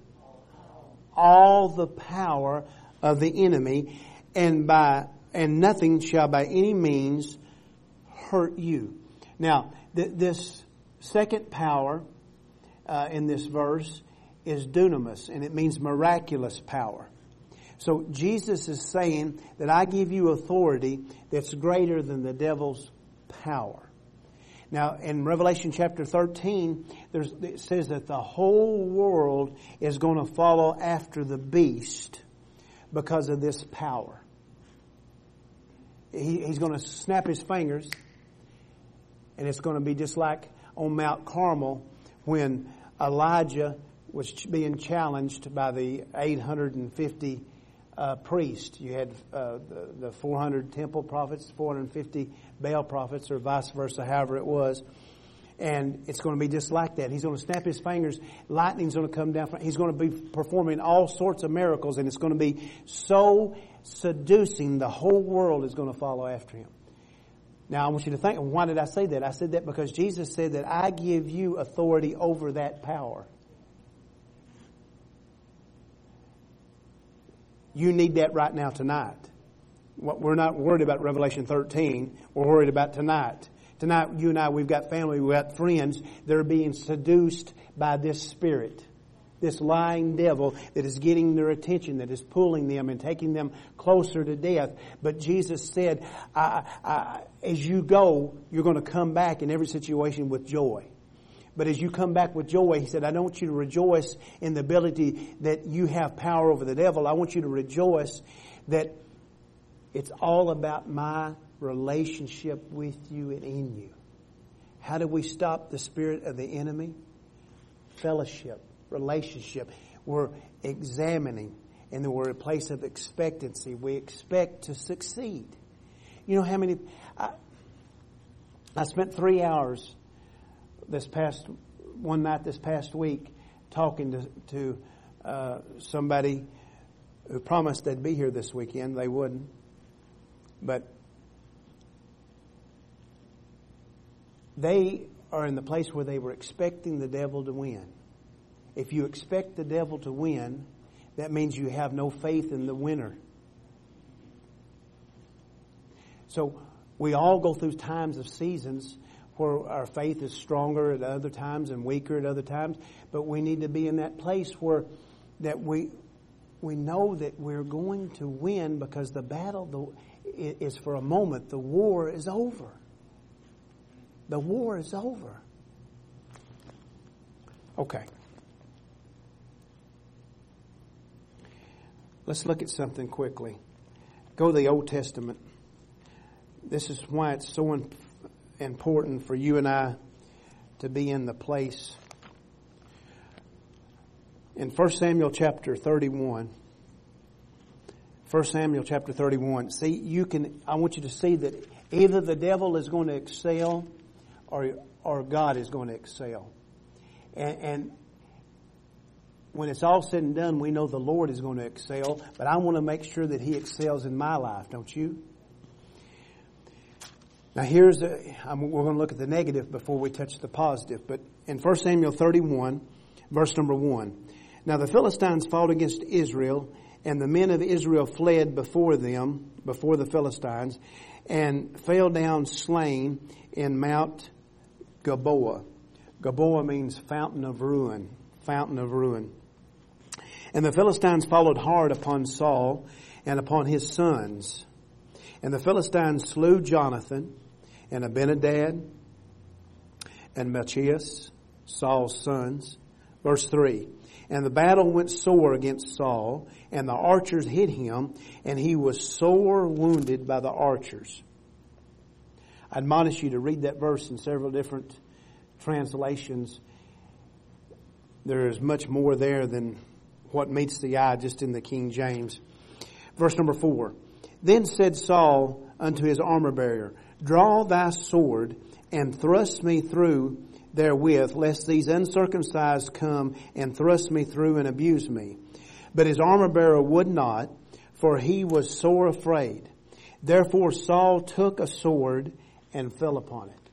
All the power of the enemy, and by and nothing shall by any means hurt you. Now, th- this second power uh, in this verse is dunamis, and it means miraculous power. So Jesus is saying that I give you authority that's greater than the devil's power. Now, in Revelation chapter thirteen, there's, it says that the whole world is going to follow after the beast because of this power. He, he's going to snap his fingers, and it's going to be just like on Mount Carmel when Elijah was being challenged by the eight hundred fifty uh, priests. You had uh, the, the four hundred temple prophets, four hundred fifty Baal prophets, or vice versa, however it was. And it's going to be just like that. He's going to snap his fingers. Lightning's going to come down. He's going to be performing all sorts of miracles. And it's going to be so seducing, the whole world is going to follow after him. Now, I want you to think, why did I say that? I said that because Jesus said that I give you authority over that power. You need that right now tonight. We're not worried about Revelation thirteen. We're worried about tonight. Tonight, you and I, we've got family, we've got friends that are being seduced by this spirit. This lying devil that is getting their attention, that is pulling them and taking them closer to death. But Jesus said, I, I, as you go, you're going to come back in every situation with joy. But as you come back with joy, He said, I don't want you to rejoice in the ability that you have power over the devil. I want you to rejoice that it's all about my relationship with you and in you. How do we stop the spirit of the enemy? Fellowship, relationship. We're examining, and then we're at a place of expectancy. We expect to succeed. You know how many... I, I spent three hours this past, one night this past week, talking to, to uh, somebody who promised they'd be here this weekend. They wouldn't. But they are in the place where they were expecting the devil to win. If you expect the devil to win, that means you have no faith in the winner. So we all go through times of seasons where our faith is stronger at other times and weaker at other times. But we need to be in that place where that we we know that we're going to win, because the battle the, is for a moment. The war is over. The war is over. Okay. Let's look at something quickly. Go to the Old Testament. This is why it's so important. important for you and I to be in the place. In First Samuel chapter thirty-one, First Samuel chapter thirty-one, see, you can, I want you to see that either the devil is going to excel or, or God is going to excel. And, and when it's all said and done, we know the Lord is going to excel, but I want to make sure that He excels in my life, don't you? Now here's the, I'm, we're going to look at the negative before we touch the positive. But in First Samuel thirty-one, verse number one. Now the Philistines fought against Israel, and the men of Israel fled before them, before the Philistines, and fell down slain in Mount Gilboa. Gilboa means fountain of ruin, fountain of ruin. And the Philistines followed hard upon Saul and upon his sons. And the Philistines slew Jonathan and Abinadab and Malchias, Saul's sons. Verse three. And the battle went sore against Saul, and the archers hit him, and he was sore wounded by the archers. I admonish you to read that verse in several different translations. There is much more there than what meets the eye just in the King James. Verse number four. Then said Saul unto his armor bearer, Draw thy sword, and thrust me through therewith, lest these uncircumcised come and thrust me through and abuse me. But his armor bearer would not, for he was sore afraid. Therefore Saul took a sword and fell upon it.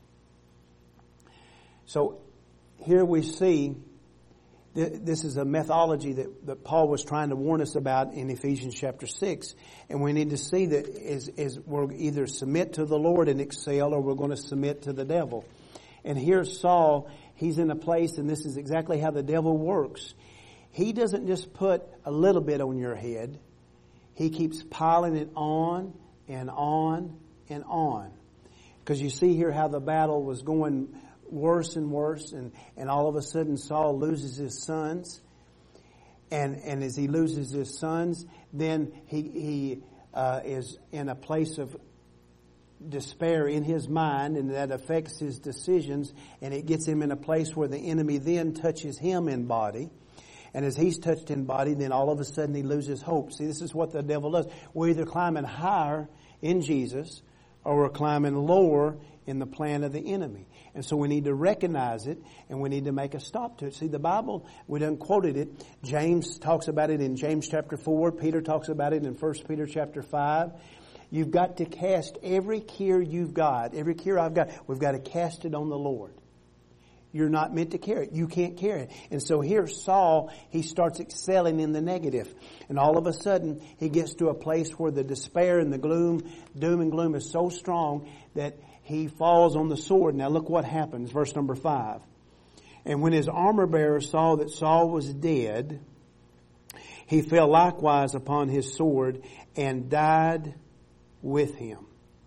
So here we see this is a methodology that, that Paul was trying to warn us about in Ephesians chapter six. And we need to see that is, is we're either submit to the Lord and excel, or we're going to submit to the devil. And here's Saul. He's in a place, and this is exactly how the devil works. He doesn't just put a little bit on your head. He keeps piling it on and on and on. Because you see here how the battle was going worse and worse, and, and all of a sudden Saul loses his sons. And, and as he loses his sons, then he, he uh, is in a place of despair in his mind, and that affects his decisions, and it gets him in a place where the enemy then touches him in body. And as he's touched in body, then all of a sudden he loses hope. See, this is what the devil does. We're either climbing higher in Jesus, or we're climbing lower in the plan of the enemy. And so we need to recognize it, and we need to make a stop to it. See, the Bible, we done quoted it. James talks about it in James chapter four. Peter talks about it in First Peter chapter five. You've got to cast every care you've got, every care I've got, we've got to cast it on the Lord. You're not meant to carry it. You can't carry it. And so here Saul, he starts excelling in the negative. And all of a sudden, he gets to a place where the despair and the gloom, doom and gloom is so strong that he falls on the sword. Now look what happens. Verse number five. And when his armor bearer saw that Saul was dead, he fell likewise upon his sword and died with him.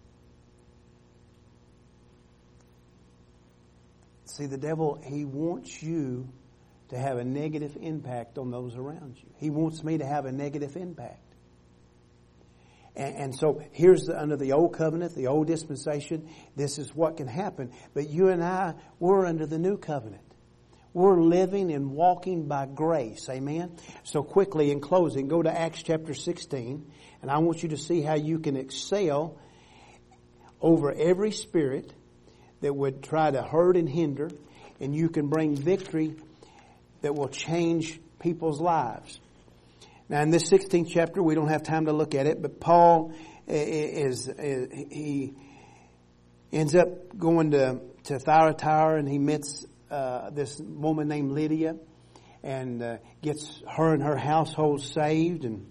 See, the devil, he wants you to have a negative impact on those around you. He wants me to have a negative impact. And, and so here's the, under the old covenant, the old dispensation, this is what can happen. But you and I, we're under the new covenant. We're living and walking by grace. Amen? So quickly in closing, go to Acts chapter sixteen. And I want you to see how you can excel over every spirit that would try to hurt and hinder. And you can bring victory that will change people's lives. Now in this sixteenth chapter, we don't have time to look at it, but Paul is, is he ends up going to, to Thyatira, and he meets uh, this woman named Lydia. and uh, gets her and her household saved. And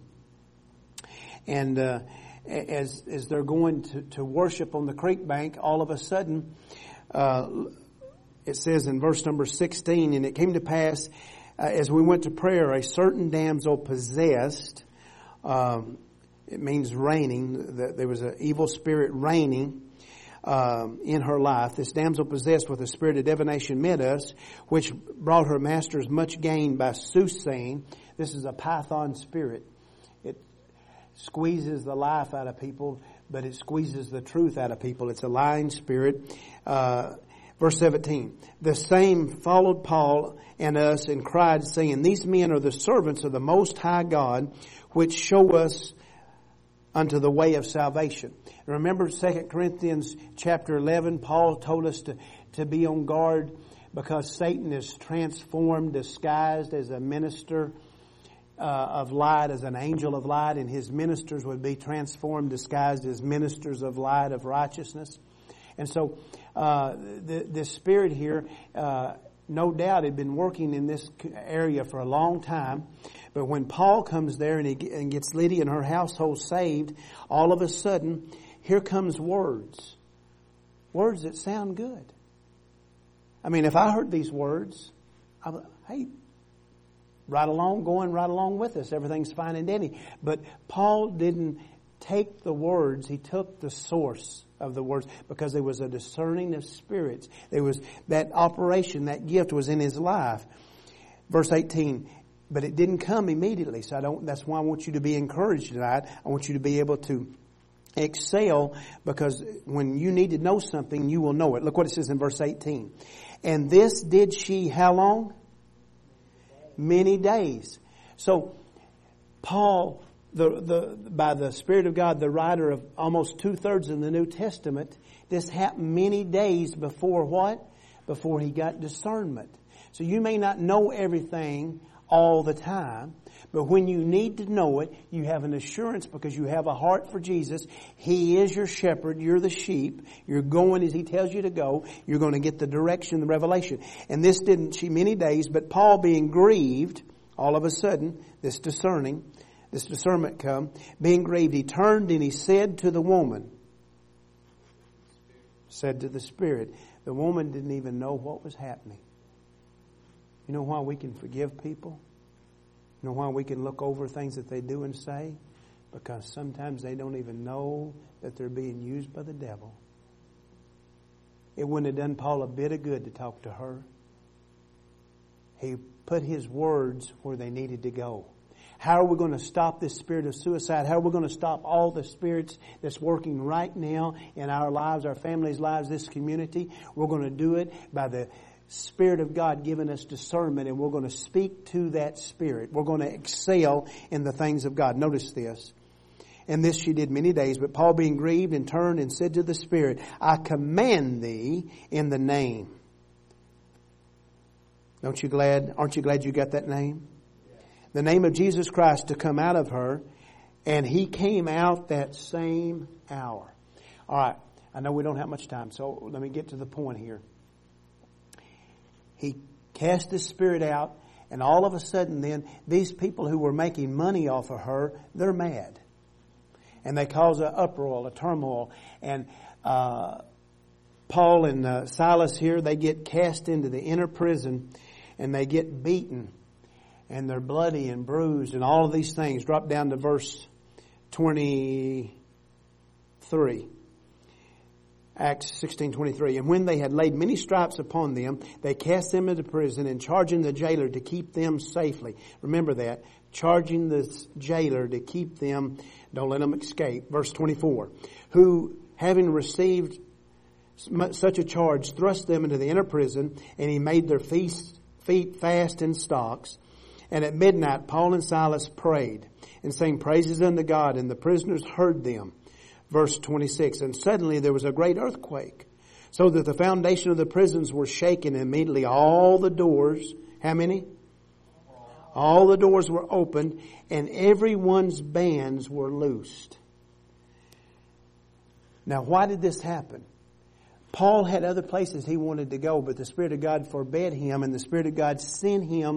and uh, as as they're going to, to worship on the creek bank, all of a sudden, uh, it says in verse number sixteen, and it came to pass uh, as we went to prayer, a certain damsel possessed. Um, it means reigning. That there was an evil spirit reigning Um, in her life. This damsel possessed with a spirit of divination met us, which brought her masters much gain by soothsaying. This is a python spirit. It squeezes the life out of people, but it squeezes the truth out of people. It's a lying spirit. Uh, verse seventeen. The same followed Paul and us and cried, saying, These men are the servants of the Most High God, which show us unto the way of salvation. Remember Second Corinthians chapter eleven, Paul told us to, to be on guard because Satan is transformed, disguised as a minister uh, of light, as an angel of light, and his ministers would be transformed, disguised as ministers of light, of righteousness. And so uh, the, this spirit here, uh, no doubt had been working in this area for a long time. But when Paul comes there and he and gets Lydia and her household saved, all of a sudden, here comes words. Words that sound good. I mean, if I heard these words, I would, hey, right along, going right along with us. Everything's fine and dandy. But Paul didn't take the words. He took the source of the words because there was a discerning of spirits. There was that operation, that gift was in his life. Verse eighteen. But it didn't come immediately. So I don't, that's why I want you to be encouraged tonight. I want you to be able to excel, because when you need to know something, you will know it. Look what it says in verse eighteen. And this did she how long? Many days. So Paul, the, the, by the Spirit of God, the writer of almost two-thirds of the New Testament, this happened many days before what? Before he got discernment. So you may not know everything all the time, but when you need to know it, you have an assurance because you have a heart for Jesus. He is your shepherd. You're the sheep. You're going as He tells you to go. You're going to get the direction, the revelation. And this didn't she many days, but Paul being grieved, all of a sudden, this discerning, this discernment come, being grieved, he turned and he said to the woman, said to the Spirit, the woman didn't even know what was happening. You know why we can forgive people? You know why we can look over things that they do and say? Because sometimes they don't even know that they're being used by the devil. It wouldn't have done Paul a bit of good to talk to her. He put his words where they needed to go. How are we going to stop this spirit of suicide? How are we going to stop all the spirits that's working right now in our lives, our families' lives, this community? We're going to do it by the Spirit of God giving us discernment, and we're going to speak to that Spirit. We're going to excel in the things of God. Notice this. And this she did many days, but Paul being grieved and turned and said to the Spirit, I command thee in the name. Don't you glad? Aren't you glad you got that name? The name of Jesus Christ to come out of her, and he came out that same hour. All right. I know we don't have much time, so let me get to the point here. He cast this spirit out, and all of a sudden then, these people who were making money off of her, they're mad. And they cause an uproar, a turmoil. And uh, Paul and uh, Silas here, they get cast into the inner prison, and they get beaten. And they're bloody and bruised, and all of these things. Drop down to verse twenty-three. Acts sixteen twenty-three. And when they had laid many stripes upon them, they cast them into prison, and charging the jailer to keep them safely. Remember that. Charging the jailer to keep them, don't let them escape. Verse twenty-four. Who, having received such a charge, thrust them into the inner prison, and he made their feet fast in stocks. And at midnight, Paul and Silas prayed and sang praises unto God, and the prisoners heard them. Verse twenty-six, and suddenly there was a great earthquake, so that the foundation of the prisons were shaken, and immediately all the doors, how many? All the doors were opened, and everyone's bands were loosed. Now, why did this happen? Paul had other places he wanted to go, but the Spirit of God forbade him, and the Spirit of God sent him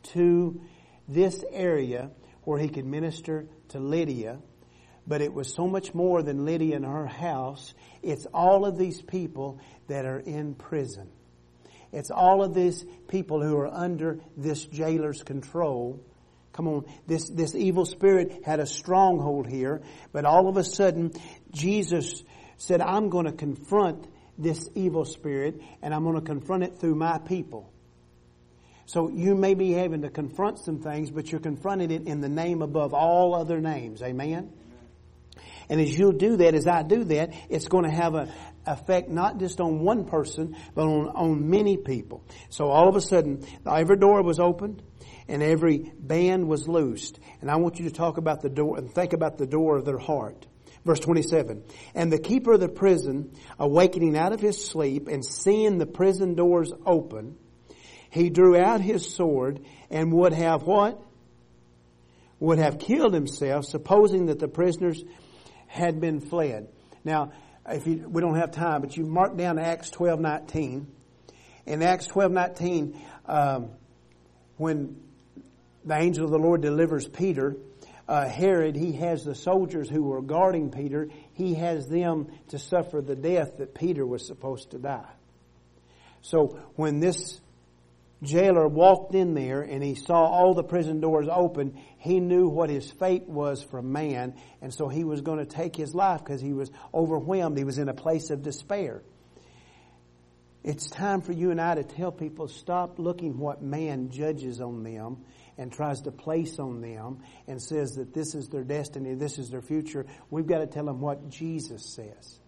to this area where he could minister to Lydia. But it was so much more than Lydia and her house. It's all of these people that are in prison. It's all of these people who are under this jailer's control. Come on, this, this evil spirit had a stronghold here, but all of a sudden, Jesus said, I'm going to confront this evil spirit, and I'm going to confront it through my people. So you may be having to confront some things, but you're confronting it in the name above all other names. Amen? And as you'll do that, as I do that, it's going to have an effect not just on one person, but on, on many people. So all of a sudden, every door was opened and every band was loosed. And I want you to talk about the door and think about the door of their heart. Verse twenty-seven. And the keeper of the prison, awakening out of his sleep and seeing the prison doors open, he drew out his sword and would have what? Would have killed himself, supposing that the prisoners had been fled. Now, if you, we don't have time, but you mark down Acts twelve nineteen. In Acts twelve nineteen, um, when the angel of the Lord delivers Peter, uh, Herod, he has the soldiers who were guarding Peter, he has them to suffer the death that Peter was supposed to die. So when this jailer walked in there and he saw all the prison doors open, he knew what his fate was from man, and so he was going to take his life because he was overwhelmed. He was in a place of despair. It's time for you and I to tell people, stop looking what man judges on them and tries to place on them and says that this is their destiny, this is their future. We've got to tell them what Jesus says.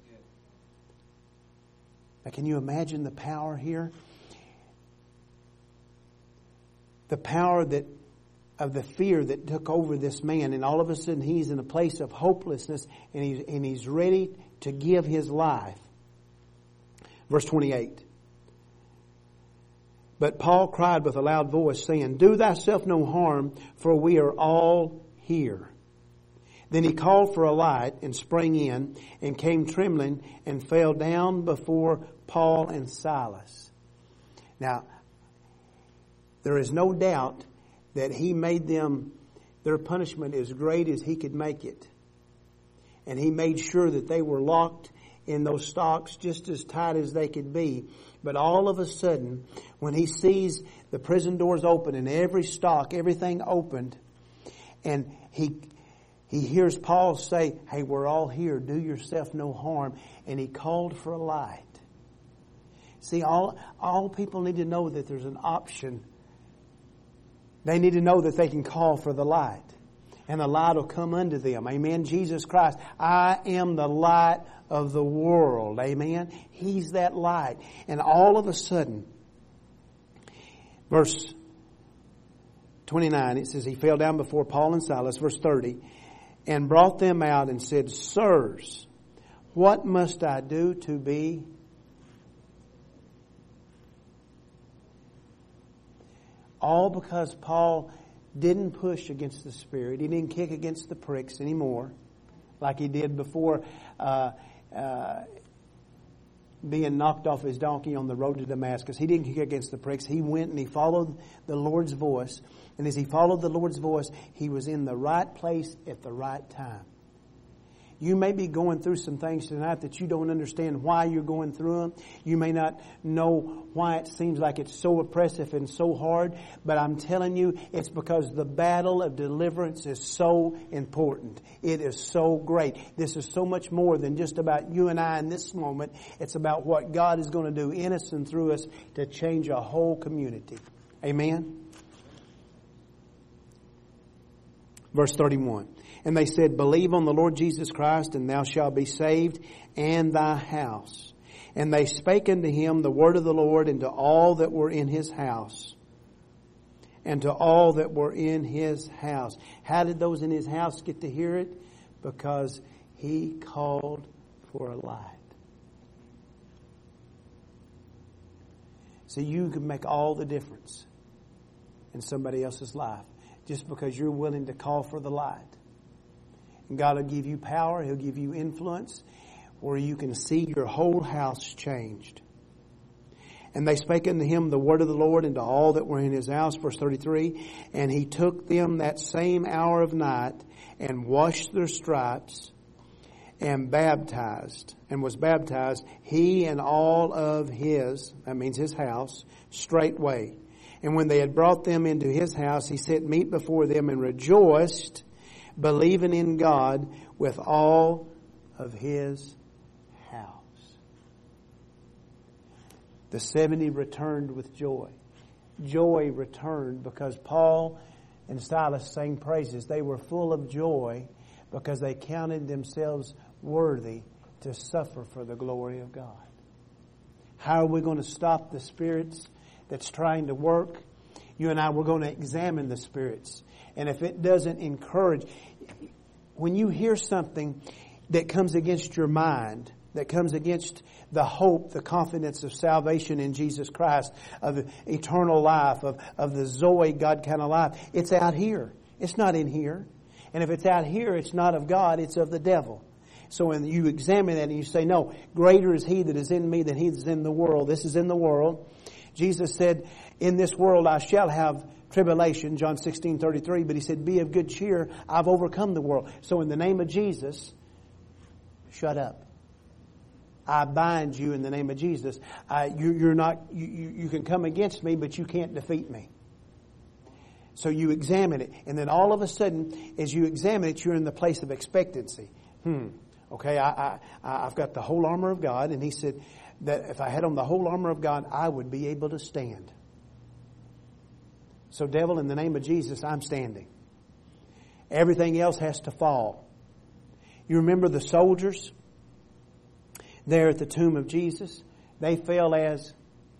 Now, can you imagine the power here? The power that of the fear that took over this man, and all of a sudden he's in a place of hopelessness, and he's and he's ready to give his life. Verse twenty-eight. But Paul cried with a loud voice, saying, Do thyself no harm, for we are all here. Then he called for a light and sprang in and came trembling and fell down before Paul and Silas. Now, there is no doubt that he made them, their punishment as great as he could make it. And he made sure that they were locked in those stocks just as tight as they could be. But all of a sudden, when he sees the prison doors open and every stock, everything opened, and he he hears Paul say, hey, we're all here, do yourself no harm. And he called for a light. See, all all people need to know that there's an option. They need to know that they can call for the light. And the light will come unto them. Amen. Jesus Christ, I am the light of the world. Amen. He's that light. And all of a sudden, verse twenty-nine, it says, he fell down before Paul and Silas. Verse thirty, and brought them out and said, Sirs, what must I do to be? All because Paul didn't push against the Spirit. He didn't kick against the pricks anymore like he did before uh, uh, being knocked off his donkey on the road to Damascus. He didn't kick against the pricks. He went and he followed the Lord's voice. And as he followed the Lord's voice, he was in the right place at the right time. You may be going through some things tonight that you don't understand why you're going through them. You may not know why it seems like it's so oppressive and so hard. But I'm telling you, it's because the battle of deliverance is so important. It is so great. This is so much more than just about you and I in this moment. It's about what God is going to do in us and through us to change a whole community. Amen? Verse thirty-one. And they said, Believe on the Lord Jesus Christ, and thou shalt be saved, and thy house. And they spake unto him the word of the Lord, and to all that were in his house. And to all that were in his house. How did those in his house get to hear it? Because he called for a light. See, you can make all the difference in somebody else's life just because you're willing to call for the light. And God will give you power. He'll give you influence where you can see your whole house changed. And they spake unto him the word of the Lord and to all that were in his house. Verse thirty-three. And he took them that same hour of night and washed their stripes and baptized, and was baptized, he and all of his, that means his house, straightway. And when they had brought them into his house, he set meat before them and rejoiced, believing in God with all of his house. The seventy returned with joy. Joy returned because Paul and Silas sang praises. They were full of joy because they counted themselves worthy to suffer for the glory of God. How are we going to stop the spirits that's trying to work? You and I, we're going to examine the spirits. And if it doesn't encourage, when you hear something that comes against your mind, that comes against the hope, the confidence of salvation in Jesus Christ, of eternal life, of, of the Zoe God kind of life, it's out here. It's not in here. And if it's out here, it's not of God, it's of the devil. So when you examine that and you say, no, greater is He that is in me than he that is in the world. This is in the world. Jesus said, in this world I shall have tribulation, John sixteen thirty-three, but He said, be of good cheer, I've overcome the world. So in the name of Jesus, shut up. I bind you in the name of Jesus. I, you, you're not, you, you, you can come against me, but you can't defeat me. So you examine it. And then all of a sudden, as you examine it, you're in the place of expectancy. Hmm. Okay, I, I, I've got the whole armor of God. And He said that if I had on the whole armor of God, I would be able to stand. So devil, in the name of Jesus, I'm standing. Everything else has to fall. You remember the soldiers there at the tomb of Jesus? They fell as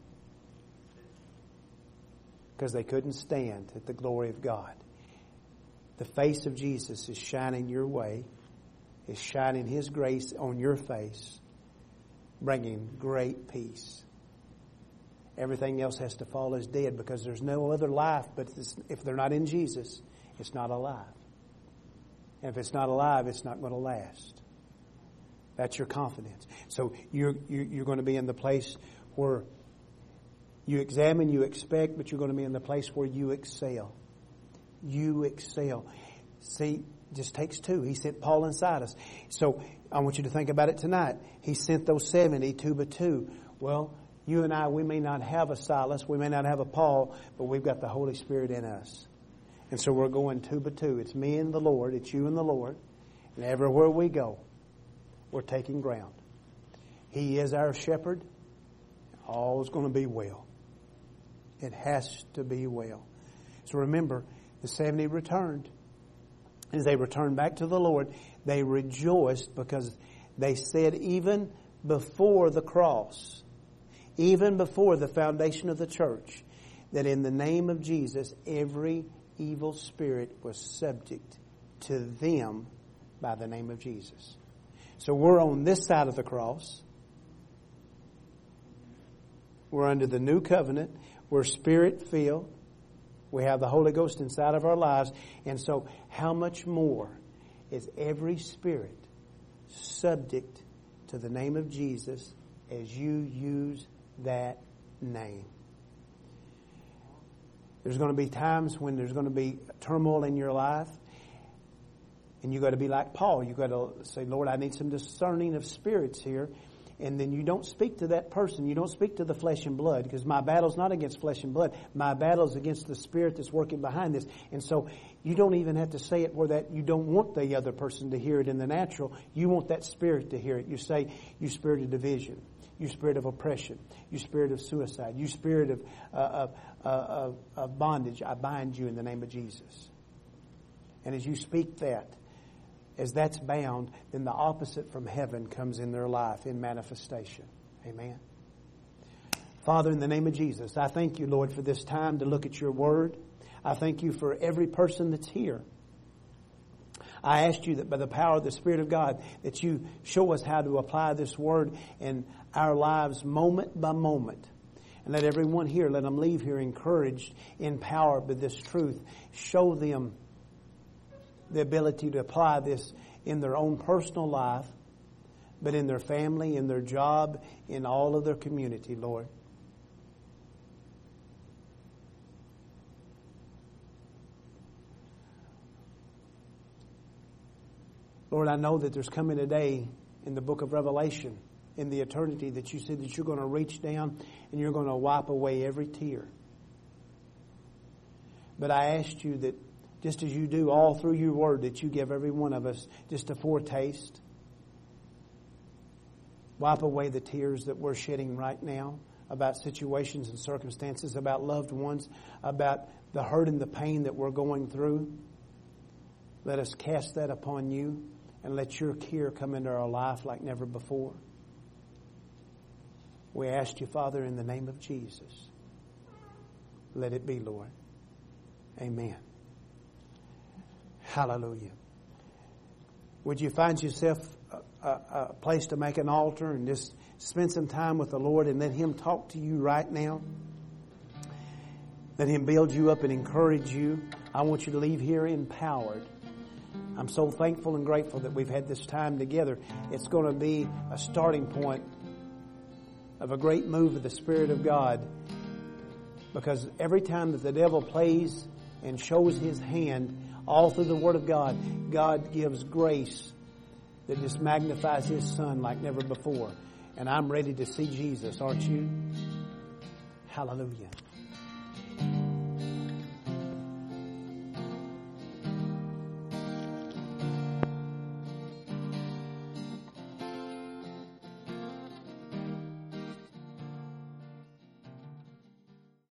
because they couldn't stand at the glory of God. The face of Jesus is shining your way, is shining His grace on your face, bringing great peace. Everything else has to fall as dead because there's no other life, but if they're not in Jesus, it's not alive. And if it's not alive, it's not going to last. That's your confidence. So you're, you're going to be in the place where you examine, you expect, but you're going to be in the place where you excel. You excel. See, it just takes two. He sent Paul and Silas. So I want you to think about it tonight. He sent those seventy, two by two. Well, you and I, we may not have a Silas, we may not have a Paul, but we've got the Holy Spirit in us. And so we're going two by two. It's me and the Lord. It's you and the Lord. And everywhere we go, we're taking ground. He is our shepherd. All is going to be well. It has to be well. So remember, the seventy returned. As they returned back to the Lord, they rejoiced because they said even before the cross, even before the foundation of the church, that in the name of Jesus, every evil spirit was subject to them by the name of Jesus. So we're on this side of the cross. We're under the new covenant. We're Spirit-filled. We have the Holy Ghost inside of our lives. And so how much more is every spirit subject to the name of Jesus as you use that name? There's going to be times when there's going to be turmoil in your life. And you've got to be like Paul. You've got to say, Lord, I need some discerning of spirits here. And then you don't speak to that person. You don't speak to the flesh and blood, because my battle's not against flesh and blood. My battle is against the spirit that's working behind this. And so you don't even have to say it where that you don't want the other person to hear it in the natural. You want that spirit to hear it. You say, you spirit of division, you spirit of oppression, you spirit of suicide, you spirit of, uh, of, uh, of, of bondage, I bind you in the name of Jesus. And as you speak that, as that's bound, then the opposite from heaven comes in their life in manifestation. Amen. Father, in the name of Jesus, I thank you, Lord, for this time to look at your word. I thank you for every person that's here. I ask you that by the power of the Spirit of God, that you show us how to apply this word in our lives moment by moment. And let everyone here, let them leave here encouraged, empowered by this truth. Show them the ability to apply this in their own personal life, but in their family, in their job, in all of their community, Lord. Lord, I know that there's coming a day in the book of Revelation, in the eternity, that you said that you're going to reach down and you're going to wipe away every tear. But I asked you that just as you do all through your word, that you give every one of us just a foretaste. Wipe away the tears that we're shedding right now about situations and circumstances, about loved ones, about the hurt and the pain that we're going through. Let us cast that upon you and let your care come into our life like never before. We ask you, Father, in the name of Jesus. Let it be, Lord. Amen. Hallelujah. Would you find yourself a, a, a place to make an altar and just spend some time with the Lord and let Him talk to you right now? Let Him build you up and encourage you. I want you to leave here empowered. I'm so thankful and grateful that we've had this time together. It's going to be a starting point of a great move of the Spirit of God, because every time that the devil plays and shows his hand all through the Word of God, God gives grace that just magnifies His Son like never before. And I'm ready to see Jesus, aren't you? Hallelujah.